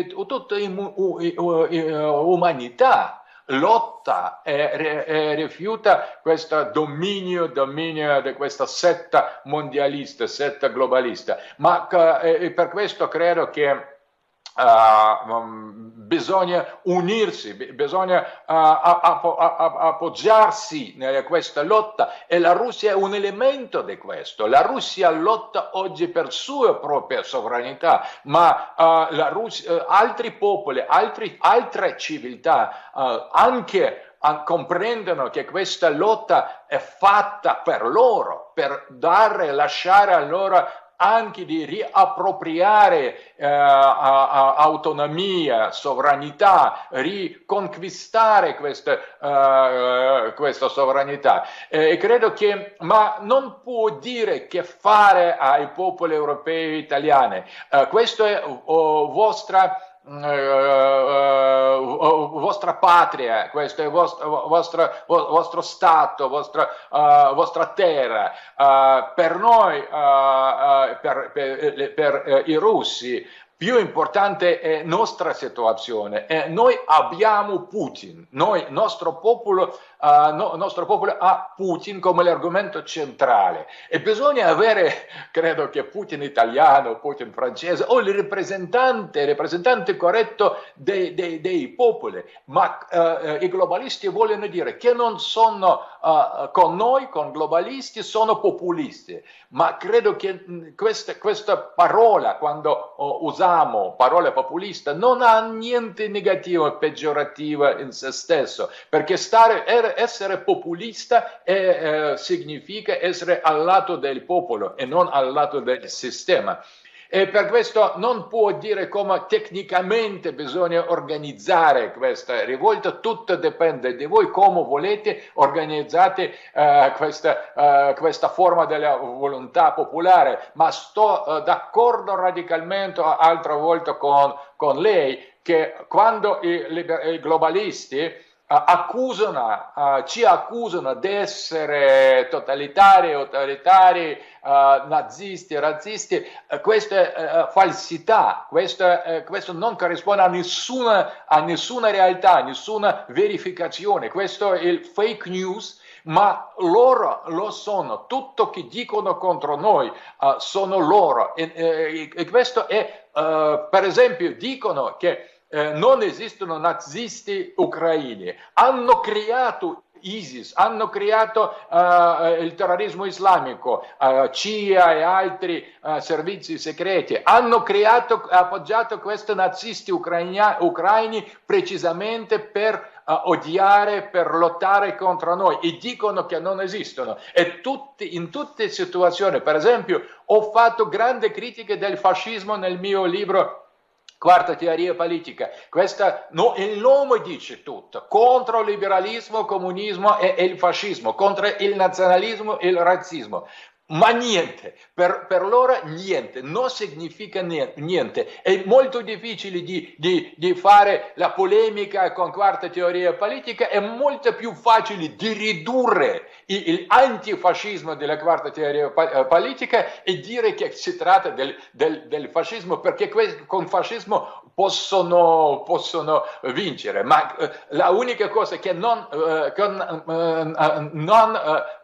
D: l'umanità lotta e, e rifiuta questo dominio, dominio di questa setta mondialista, setta globalista. Ma eh, per questo credo che Uh, um, bisogna unirsi, bisogna uh, app- app- appoggiarsi in questa lotta, e la Russia è un elemento di questo. La Russia lotta oggi per sua propria sovranità, ma uh, la Russia, uh, altri popoli, altri, altre civiltà uh, anche uh, comprendono che questa lotta è fatta per loro, per dare, lasciare a loro anche di riappropriare eh, a, a, autonomia, sovranità, riconquistare questa, uh, questa sovranità. Eh, e credo che, ma non può dire che fare ai popoli europei e italiani. Uh, questo è uh, vostra Uh, uh, uh, vostra patria, questo è vostro, vostra, vo, vostro stato, vostra, uh, vostra terra. Uh, per noi, uh, uh, per, per, per uh, i russi, più importante è la nostra situazione. Eh, noi abbiamo Putin, noi, nostro popolo, uh, no, nostro popolo ha Putin come l'argomento centrale, e bisogna avere, credo che Putin italiano, Putin francese, o il rappresentante, il rappresentante corretto dei, dei, dei popoli, ma uh, i globalisti vogliono dire che non sono uh, con noi, con globalisti, sono populisti, ma credo che questa, questa parola, quando uh, usiamo parola populista, non ha niente negativo e peggiorativo in se stesso, perché stare, essere populista è, eh, significa essere al lato del popolo e non al lato del sistema. E per questo non può dire come tecnicamente bisogna organizzare questa rivolta, tutto dipende di voi, come volete organizzate uh, questa, uh, questa forma della volontà popolare, ma sto uh, d'accordo radicalmente altra volta con, con lei che quando i, i globalisti Uh, accusano, uh, ci accusano di essere totalitari, autoritari, uh, nazisti, razzisti, uh, questa è uh, falsità, questo, uh, questo non corrisponde a nessuna, a nessuna realtà, a nessuna verificazione, questo è il fake news, ma loro lo sono, tutto che dicono contro noi uh, sono loro e, e, e questo è, uh, per esempio, dicono che Eh, non esistono nazisti ucraini, hanno creato ISIS, hanno creato uh, il terrorismo islamico, uh, C I A e altri uh, servizi segreti, hanno creato, appoggiato questi nazisti ucraini precisamente per uh, odiare, per lottare contro noi e dicono che non esistono. E tutti, in tutte le situazioni, per esempio, ho fatto grandi critiche del fascismo nel mio libro Quarta teoria politica. Questa, no, il nome dice tutto, contro il liberalismo, comunismo e, e il fascismo, contro il nazionalismo e il razzismo. Ma niente, per, per loro niente, non significa niente. È molto difficile di, di, di fare la polemica con quarta teoria politica, è molto più facile di ridurre l'antifascismo della quarta teoria politica e dire che si tratta del, del, del fascismo, perché con fascismo possono, possono vincere. Ma eh, la unica cosa che non, eh, con, eh, non,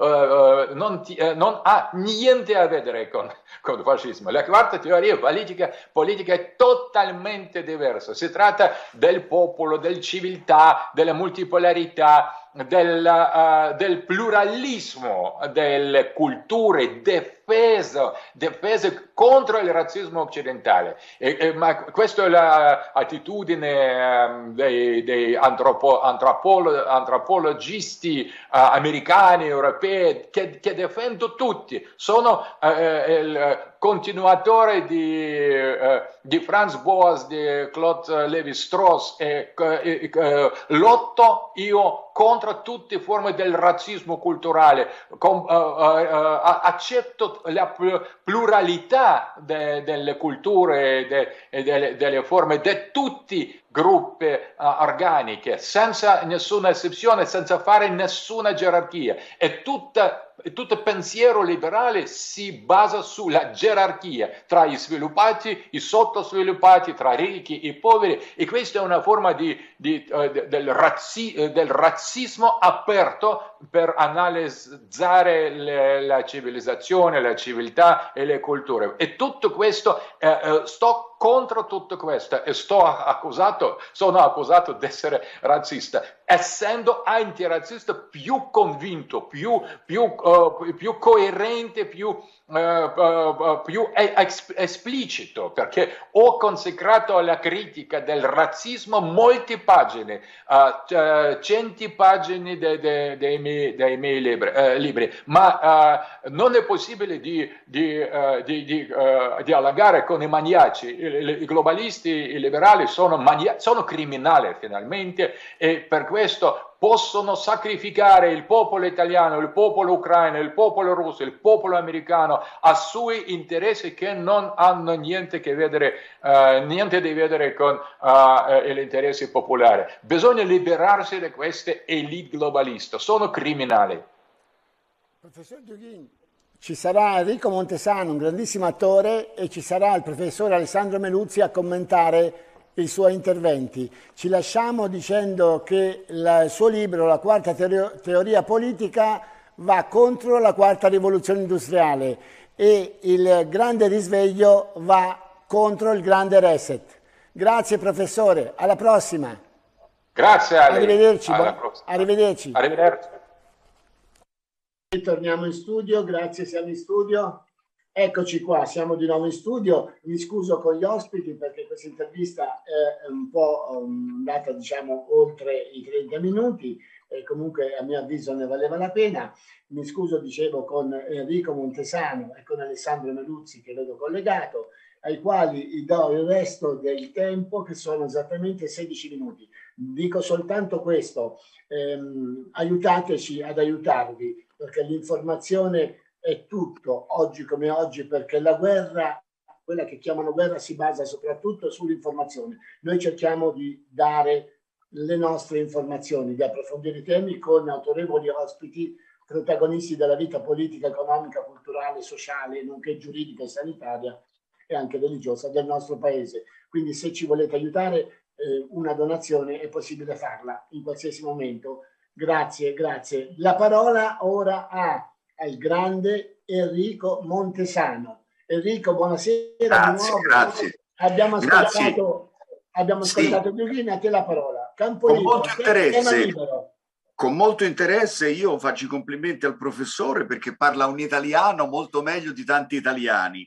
D: eh, non, eh, non ha niente a vedere con, con il fascismo. La quarta teoria politica, politica è totalmente diversa. Si tratta del popolo, del civiltà, della multipolarità, del, uh, del pluralismo delle culture, difeso, difeso contro il razzismo occidentale. E, e, ma questa è l'attitudine um, dei, dei antropo, antropolo, antropologisti uh, americani, europei, che, che difendo tutti. Sono uh, il continuatore di, uh, di Franz Boas, di Claude Lévi-Strauss e uh, uh, lotto io contro tutte le forme del razzismo culturale, con, uh, uh, uh, accetto la pluralità de, delle culture e de, de, delle forme di tutti i gruppi uh, organiche, senza nessuna eccezione, senza fare nessuna gerarchia. E tutta tutto il pensiero liberale si basa sulla gerarchia tra i sviluppati, i sottosviluppati, tra i ricchi e i poveri, e questa è una forma di, di, uh, del, razzi, del razzismo aperto per analizzare le, la civilizzazione, la civiltà e le culture. E tutto questo, uh, uh, sto contro tutto questo e sto accusato, sono accusato di essere razzista, essendo antirazzista più convinto, più, più, uh, più coerente, più, uh, uh, più ex- esplicito, perché ho consacrato alla critica del razzismo molte pagine, uh, cento pagine dei, dei, dei miei, dei miei libri, uh, libri, ma uh, non è possibile di, di, uh, di, di uh, dialogare con i maniaci. I globalisti, i liberali sono, mania- sono criminali finalmente, e per questo possono sacrificare il popolo italiano, il popolo ucraino, il popolo russo, il popolo americano a suoi interessi che non hanno niente a vedere, uh, niente di vedere con uh, gli interessi popolari. Bisogna liberarsi da queste elite globaliste, sono criminali.
C: Professor Dughin, ci sarà Enrico Montesano, un grandissimo attore, e ci sarà il professor Alessandro Meluzzi a commentare i suoi interventi. Ci lasciamo dicendo che la, il suo libro, La quarta teoria, teoria politica, va contro la quarta rivoluzione industriale e il grande risveglio va contro il grande reset. Grazie professore, alla prossima.
D: Grazie a lei.
C: Arrivederci.
D: Alla prossima.
C: Arrivederci.
D: Arrivederci.
B: Torniamo in studio, grazie, siamo in studio. Eccoci qua, siamo di nuovo in studio. Mi scuso con gli ospiti perché questa intervista è un po' andata, diciamo, oltre i trenta minuti e comunque a mio avviso ne valeva la pena. Mi scuso, dicevo, con Enrico Montesano e con Alessandro Meluzzi, che vedo collegato, ai quali do il resto del tempo, che sono esattamente sedici minuti. Dico soltanto questo, ehm, aiutateci ad aiutarvi, perché l'informazione è tutto, oggi come oggi, perché la guerra, quella che chiamano guerra, si basa soprattutto sull'informazione. Noi cerchiamo di dare le nostre informazioni, di approfondire i temi con autorevoli ospiti, protagonisti della vita politica, economica, culturale, sociale, nonché giuridica e sanitaria e anche religiosa del nostro paese. Quindi se ci volete aiutare, eh, una donazione è possibile farla in qualsiasi momento. Grazie, grazie. La parola ora a, al grande Enrico Montesano. Enrico, buonasera.
E: Grazie,
B: di nuovo.
E: grazie.
B: Abbiamo
E: grazie.
B: ascoltato, abbiamo ascoltato
E: sì.
B: Giuliani, a te la parola. Campo
E: Con
B: libero,
E: molto interesse.
B: libero.
E: Con molto interesse io faccio i complimenti al professore perché parla un italiano molto meglio di tanti italiani.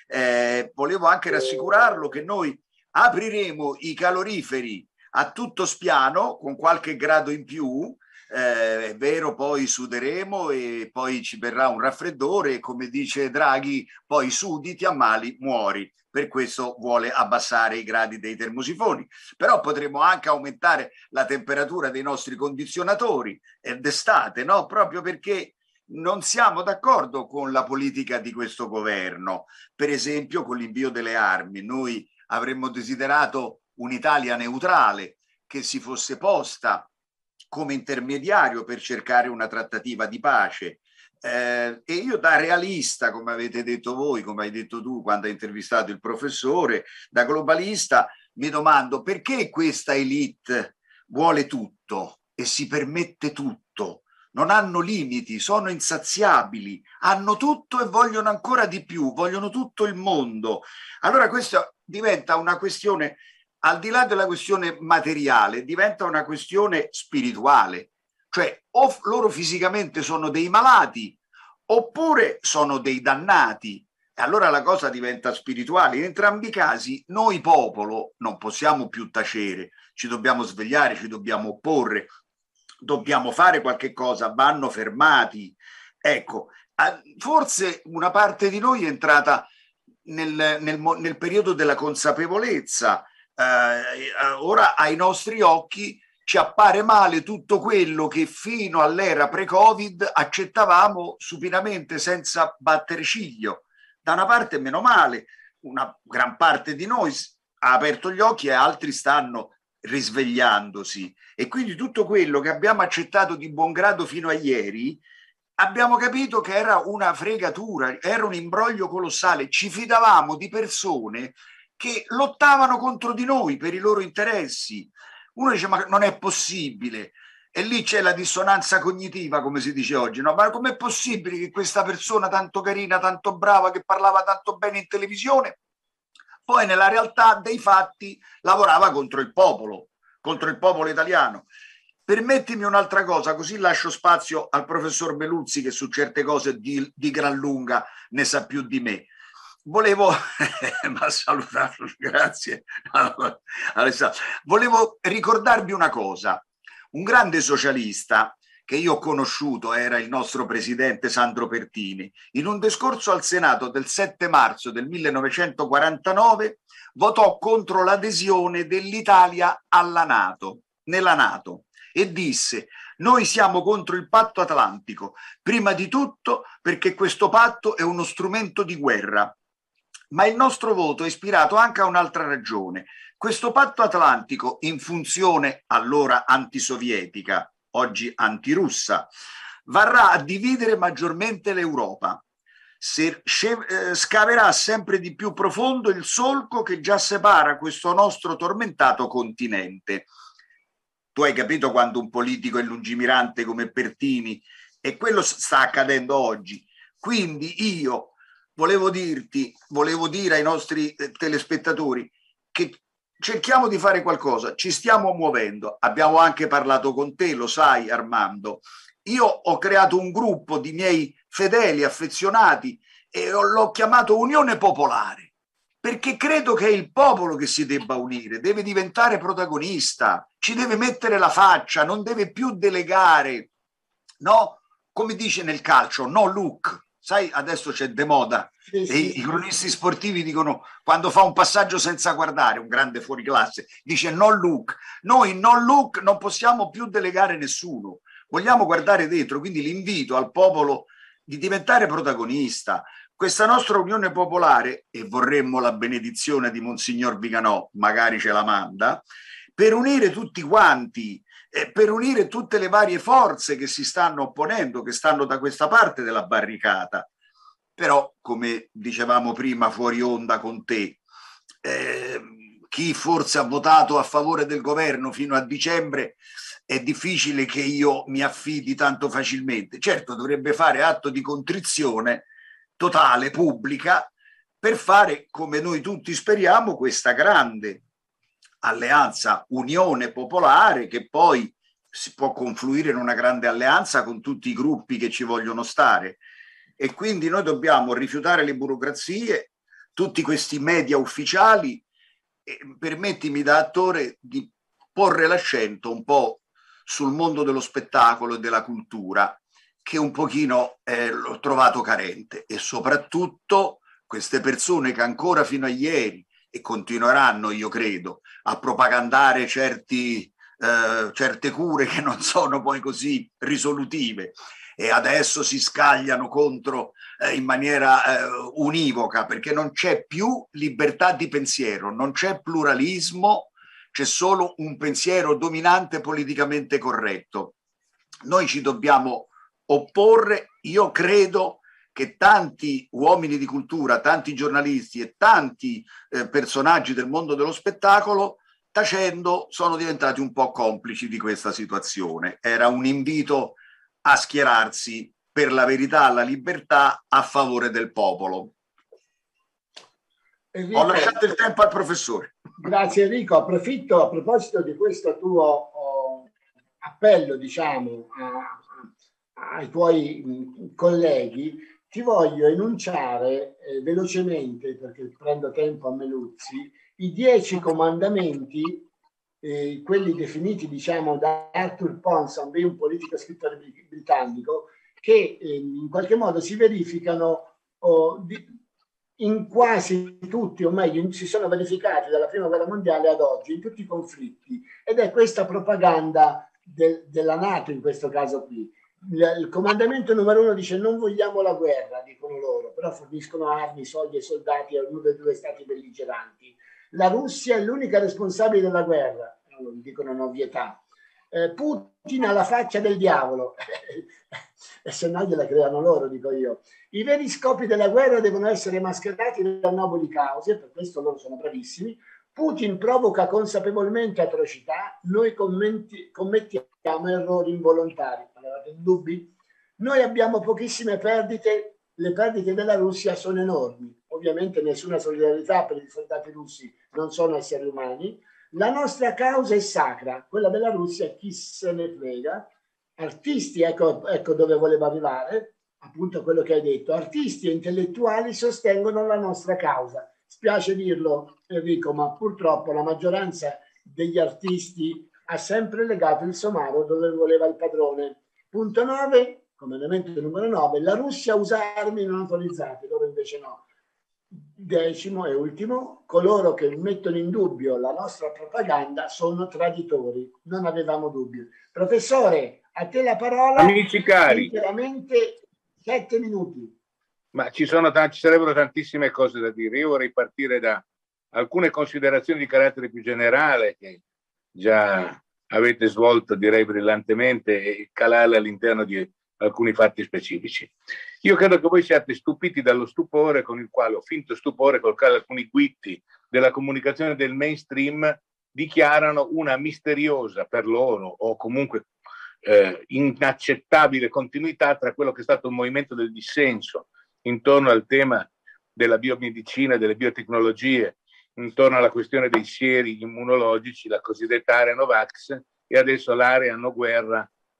E: Eh, volevo anche rassicurarlo che noi apriremo i caloriferi a tutto spiano con qualche grado in più. Eh, è vero, poi suderemo e poi ci verrà un raffreddore e, come dice Draghi, poi sudi, ti ammali, muori. Per questo vuole abbassare i gradi dei termosifoni. Però potremo anche aumentare la temperatura dei nostri condizionatori d'estate, no? Proprio perché non siamo d'accordo con la politica di questo governo. Per esempio con l'invio delle armi. Noi avremmo desiderato un'Italia neutrale che si fosse posta come intermediario per cercare una trattativa di pace. Eh, e io da realista, come avete detto voi, come hai detto tu quando hai intervistato il professore, da globalista mi domando perché questa elite vuole tutto e si permette tutto. Non hanno limiti, sono insaziabili, hanno tutto e vogliono ancora di più, vogliono tutto il mondo. Allora questa diventa una questione, al di là della questione materiale, diventa una questione spirituale. Cioè o loro fisicamente sono dei malati oppure sono dei dannati. E allora la cosa diventa spirituale. In entrambi i casi noi popolo non possiamo più tacere, ci dobbiamo svegliare, ci dobbiamo opporre, dobbiamo fare qualche cosa, vanno fermati. Ecco, forse una parte di noi è entrata nel, nel, nel periodo della consapevolezza. Eh, ora ai nostri occhi ci appare male tutto quello che fino all'era pre-Covid accettavamo supinamente senza battere ciglio. Da una parte meno male, una gran parte di noi ha aperto gli occhi e altri stanno risvegliandosi. E quindi tutto quello che abbiamo accettato di buon grado fino a ieri abbiamo capito che era una fregatura, era un imbroglio colossale. Ci fidavamo di persone che lottavano contro di noi per i loro interessi. Uno dice ma non è possibile, e lì c'è la dissonanza cognitiva, come si dice oggi, no? Ma com'è possibile che questa persona tanto carina, tanto brava, che parlava tanto bene in televisione, poi nella realtà dei fatti lavorava contro il popolo, contro il popolo italiano? Permettimi un'altra cosa, così lascio spazio al professor Meluzzi che su certe cose di, di gran lunga ne sa più di me. Volevo, ma salutarlo, grazie Alessandro. Volevo ricordarvi una cosa. Un grande socialista che io ho conosciuto era il nostro presidente Sandro Pertini. In un discorso al Senato del sette marzo del millenovecentoquarantanove votò contro l'adesione dell'Italia alla NATO, nella NATO, e disse: noi siamo contro il patto atlantico, prima di tutto perché questo patto è uno strumento di guerra. Ma il nostro voto è ispirato anche a un'altra ragione. Questo patto atlantico, in funzione allora antisovietica, oggi antirussa, varrà a dividere maggiormente l'Europa. Se, eh, scaverà sempre di più profondo il solco che già separa questo nostro tormentato continente. Tu hai capito quando un politico è lungimirante come Pertini, e quello sta accadendo oggi. Quindi io volevo dirti, volevo dire ai nostri telespettatori che cerchiamo di fare qualcosa, ci stiamo muovendo, abbiamo anche parlato con te, lo sai Armando, Io ho creato un gruppo di miei fedeli affezionati e l'ho chiamato Unione Popolare, perché credo che è il popolo che si debba unire, deve diventare protagonista, ci deve mettere la faccia, non deve più delegare, no? Come dice nel calcio, no look. Sai, adesso c'è de moda, sì, sì. I cronisti sportivi dicono, quando fa un passaggio senza guardare, un grande fuoriclasse, dice no look. Noi no look non possiamo più delegare nessuno, vogliamo guardare dentro, quindi l'invito al popolo di diventare protagonista. Questa nostra Unione Popolare, e vorremmo la benedizione di Monsignor Viganò, magari ce la manda, per unire tutti quanti, eh, per unire tutte le varie forze che si stanno opponendo, che stanno da questa parte della barricata. Però, come dicevamo prima fuori onda con te, eh, chi forse ha votato a favore del governo fino a dicembre, è difficile che io mi affidi tanto facilmente. Certo, dovrebbe fare atto di contrizione totale, pubblica, per fare, come noi tutti speriamo, questa grande alleanza, unione popolare, che poi si può confluire in una grande alleanza con tutti i gruppi che ci vogliono stare. E quindi noi dobbiamo rifiutare le burocrazie, tutti questi media ufficiali, e permettimi da attore di porre l'accento un po' sul mondo dello spettacolo e della cultura, che un pochino eh, l'ho trovato carente, e soprattutto queste persone che ancora fino a ieri e continueranno, io credo, a propagandare certi, eh, certe cure che non sono poi così risolutive, e adesso si scagliano contro eh, in maniera eh, univoca, perché non c'è più libertà di pensiero, non c'è pluralismo, c'è solo un pensiero dominante politicamente corretto. Noi ci dobbiamo opporre. Io credo che tanti uomini di cultura, tanti giornalisti e tanti eh, personaggi del mondo dello spettacolo, tacendo, sono diventati un po' complici di questa situazione. Era un invito a schierarsi per la verità, la libertà, a favore del popolo. Enrico, ho lasciato il tempo al professore.
B: Grazie Enrico, approfitto a proposito di questo tuo oh, appello, diciamo, a, ai tuoi mh, colleghi. Ti voglio enunciare eh, velocemente, perché prendo tempo a Meluzzi, i dieci comandamenti, eh, quelli definiti, diciamo, da Arthur Ponsonby, un politico scrittore britannico, che eh, in qualche modo si verificano oh, di, in quasi tutti, o meglio, si sono verificati dalla Prima Guerra Mondiale ad oggi, in tutti i conflitti, ed è questa propaganda del, della NATO in questo caso qui. Il comandamento numero uno dice: non vogliamo la guerra, dicono loro, però forniscono armi, soldi e soldati a uno dei due stati belligeranti. La Russia è l'unica responsabile della guerra, dicono un'ovvietà. Eh, Putin ha la faccia del diavolo, e se no gliela creano loro, dico io. I veri scopi della guerra devono essere mascherati da nobili cause, per questo loro sono bravissimi. Putin provoca consapevolmente atrocità, noi commenti, commettiamo errori involontari. Avevate dubbi? Noi abbiamo pochissime perdite, le perdite della Russia sono enormi. Ovviamente nessuna solidarietà per i soldati russi, non sono esseri umani. La nostra causa è sacra, quella della Russia chi se ne frega. Artisti, ecco, ecco dove volevo arrivare, appunto quello che hai detto, artisti e intellettuali sostengono la nostra causa. Spiace dirlo Enrico, ma purtroppo la maggioranza degli artisti ha sempre legato il somaro dove voleva il padrone. Punto nove, come elemento numero nove, la Russia usa armi non autorizzate, loro invece no. Decimo e ultimo, coloro che mettono in dubbio la nostra propaganda sono traditori. Non avevamo dubbi. Professore, a te la parola.
F: Amici cari.
B: Veramente sette minuti.
F: Ma ci, sono ci sarebbero tantissime cose da dire. Io vorrei partire da alcune considerazioni di carattere più generale che già avete svolto, direi, brillantemente, e calarle all'interno di alcuni fatti specifici. Io credo che voi siate stupiti dallo stupore con il quale, o finto stupore col quale alcuni guitti della comunicazione del mainstream dichiarano una misteriosa per loro, o comunque eh, inaccettabile continuità tra quello che è stato un movimento del dissenso intorno al tema della biomedicina e delle biotecnologie, intorno alla questione dei sieri immunologici, la cosiddetta area Novax, e adesso l'area no guerra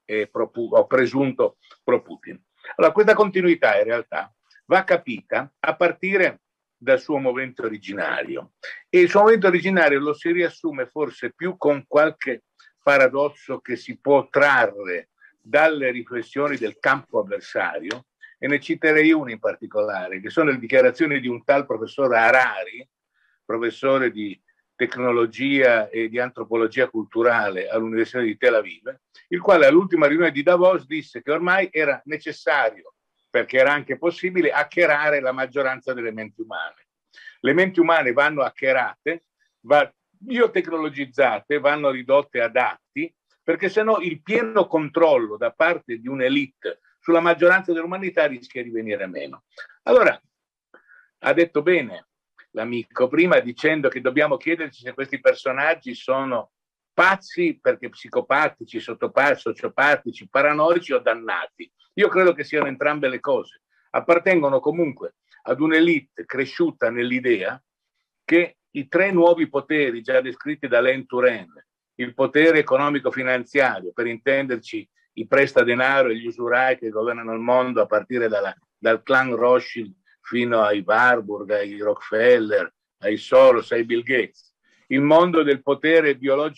F: e pro, o presunto pro Putin. Allora, questa continuità in realtà va capita a partire dal suo movimento originario, e il suo movimento originario lo si riassume forse più con qualche paradosso che si può trarre dalle riflessioni del campo avversario, e ne citerei uno in particolare, che sono le dichiarazioni di un tal professor Harari, professore di tecnologia e di antropologia culturale all'Università di Tel Aviv, il quale all'ultima riunione di Davos disse che ormai era necessario, perché era anche possibile, hackerare la maggioranza delle menti umane. Le menti umane vanno hackerate, va biotecnologizzate, vanno ridotte a dati, perché sennò il pieno controllo da parte di un'elite sulla maggioranza dell'umanità rischia di venire meno. Allora, ha detto bene l'amico prima dicendo che dobbiamo chiederci se questi personaggi sono pazzi perché psicopatici, sottopatici, sociopatici, paranoici o dannati. Io credo che siano entrambe le cose. Appartengono comunque ad un'elite cresciuta nell'idea che i tre nuovi poteri già descritti da Len Turen, il potere economico-finanziario, per intenderci i prestadenaro e gli usurai che governano il mondo a partire dalla, dal clan Rothschild fino ai Warburg, ai Rockefeller, ai Soros, ai Bill Gates, il mondo del potere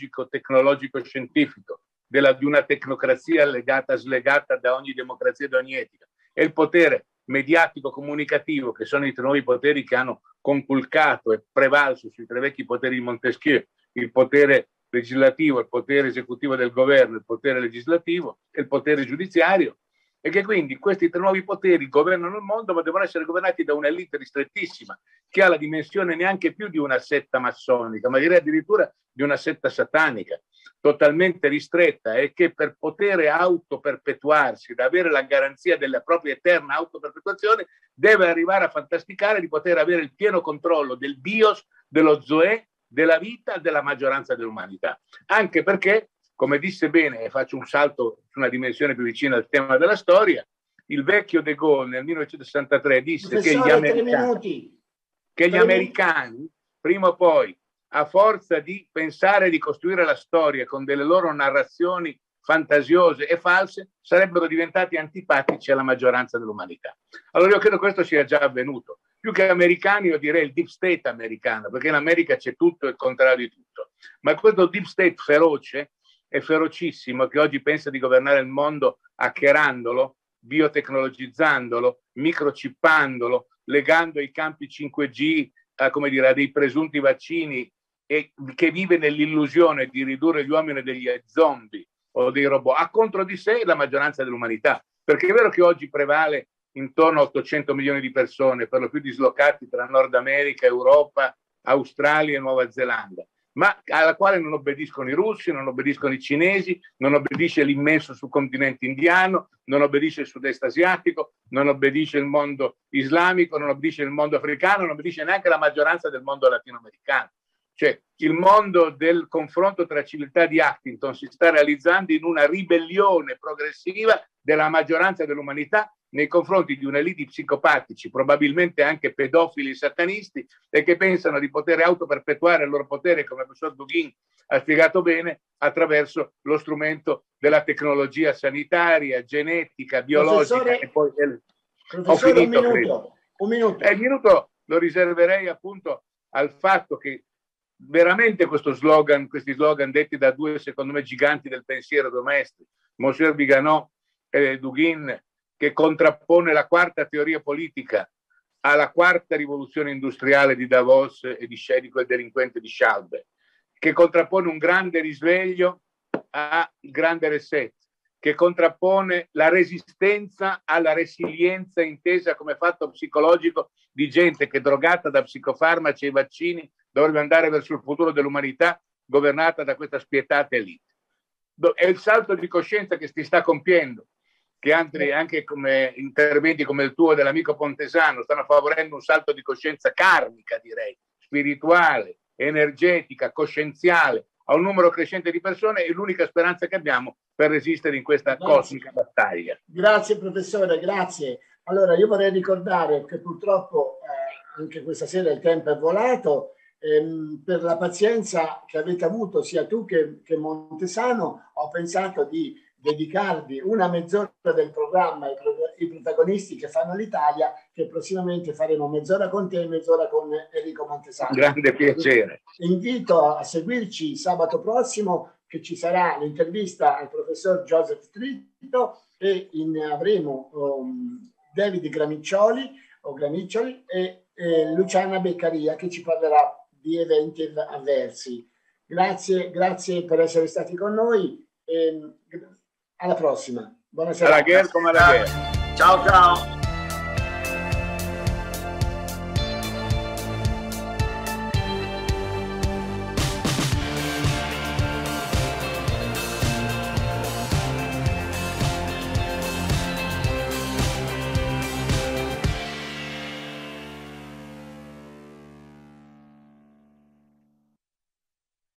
F: biologico-tecnologico-scientifico, della, di una tecnocrazia legata, slegata da ogni democrazia e da ogni etica, e il potere mediatico-comunicativo, che sono i tre nuovi poteri che hanno conculcato e prevalso sui tre vecchi poteri di Montesquieu, il potere legislativo, il potere esecutivo del governo, il potere legislativo e il potere giudiziario, e che quindi questi tre nuovi poteri governano il mondo, ma devono essere governati da un'elite ristrettissima che ha la dimensione neanche più di una setta massonica, ma direi addirittura di una setta satanica, totalmente ristretta, e che per poter autoperpetuarsi, da avere la garanzia della propria eterna autoperpetuazione, deve arrivare a fantasticare di poter avere il pieno controllo del bios, dello zoe, della vita della maggioranza dell'umanità. Anche perché, come disse bene, e faccio un salto su una dimensione più vicina al tema della storia, il vecchio De Gaulle nel millenovecentosessantatré disse che gli, americani, che gli americani, prima o poi, a forza di pensare di costruire la storia con delle loro narrazioni fantasiose e false, sarebbero diventati antipatici alla maggioranza dell'umanità. Allora io credo che questo sia già avvenuto. Più che americani, io direi il deep state americano, perché in America c'è tutto e il contrario di tutto. Ma questo deep state feroce e ferocissimo, che oggi pensa di governare il mondo hackerandolo, biotecnologizzandolo, microchippandolo, legando i campi cinque G a, come dire, a dei presunti vaccini, e che vive nell'illusione di ridurre gli uomini degli zombie o dei robot, ha contro di sé la maggioranza dell'umanità. Perché è vero che oggi prevale intorno a ottocento milioni di persone, per lo più dislocati tra Nord America, Europa, Australia e Nuova Zelanda, ma alla quale non obbediscono i russi, non obbediscono i cinesi, non obbedisce l'immenso subcontinente indiano, non obbedisce il sud-est asiatico, non obbedisce il mondo islamico, non obbedisce il mondo africano, non obbedisce neanche la maggioranza del mondo latinoamericano. Cioè, il mondo del confronto tra civiltà di Huntington si sta realizzando in una ribellione progressiva della maggioranza dell'umanità nei confronti di un'elite psicopatici, probabilmente anche pedofili satanisti, e che pensano di poter autoperpetuare il loro potere, come il professor Dugin ha spiegato bene, attraverso lo strumento della tecnologia sanitaria, genetica, biologica.
B: Professore,
F: e poi, eh,
B: professore,
F: ho finito,
B: un minuto. Un minuto.
F: Eh, il minuto lo riserverei appunto al fatto che veramente questo slogan, questi slogan detti da due, secondo me, giganti del pensiero domestico, Monsieur Viganò e Dugin, che contrappone la quarta teoria politica alla quarta rivoluzione industriale di Davos e di Scedico e delinquente di Schauble, che contrappone un grande risveglio al grande reset, che contrappone la resistenza alla resilienza intesa come fatto psicologico di gente che, drogata da psicofarmaci e vaccini, dovrebbe andare verso il futuro dell'umanità governata da questa spietata elite. È il salto di coscienza che si sta compiendo, che anche, anche come interventi come il tuo e dell'amico Pontesano stanno favorendo un salto di coscienza karmica, direi, spirituale, energetica, coscienziale, a un numero crescente di persone, e l'unica speranza che abbiamo per resistere in questa
B: Grazie.
F: cosmica battaglia.
B: Grazie professore, grazie. Allora io vorrei ricordare che purtroppo eh, anche questa sera il tempo è volato. Ehm, per la pazienza che avete avuto sia tu che, che Montesano, ho pensato di dedicarvi una mezz'ora del programma ai, pro ai protagonisti che fanno l'Italia, che prossimamente faremo mezz'ora con te e mezz'ora con Enrico Montesano.
F: Grande piacere.
B: Invito a seguirci sabato prossimo, che ci sarà l'intervista al professor Joseph Stritto e in, avremo um, David Gramiccioli, o Gramiccioli e, e Luciana Beccaria, che ci parlerà di eventi avversi. Grazie, grazie per essere stati con noi. E alla prossima. Buonasera.
F: Alla guerra come alla guerra.
E: Ciao ciao.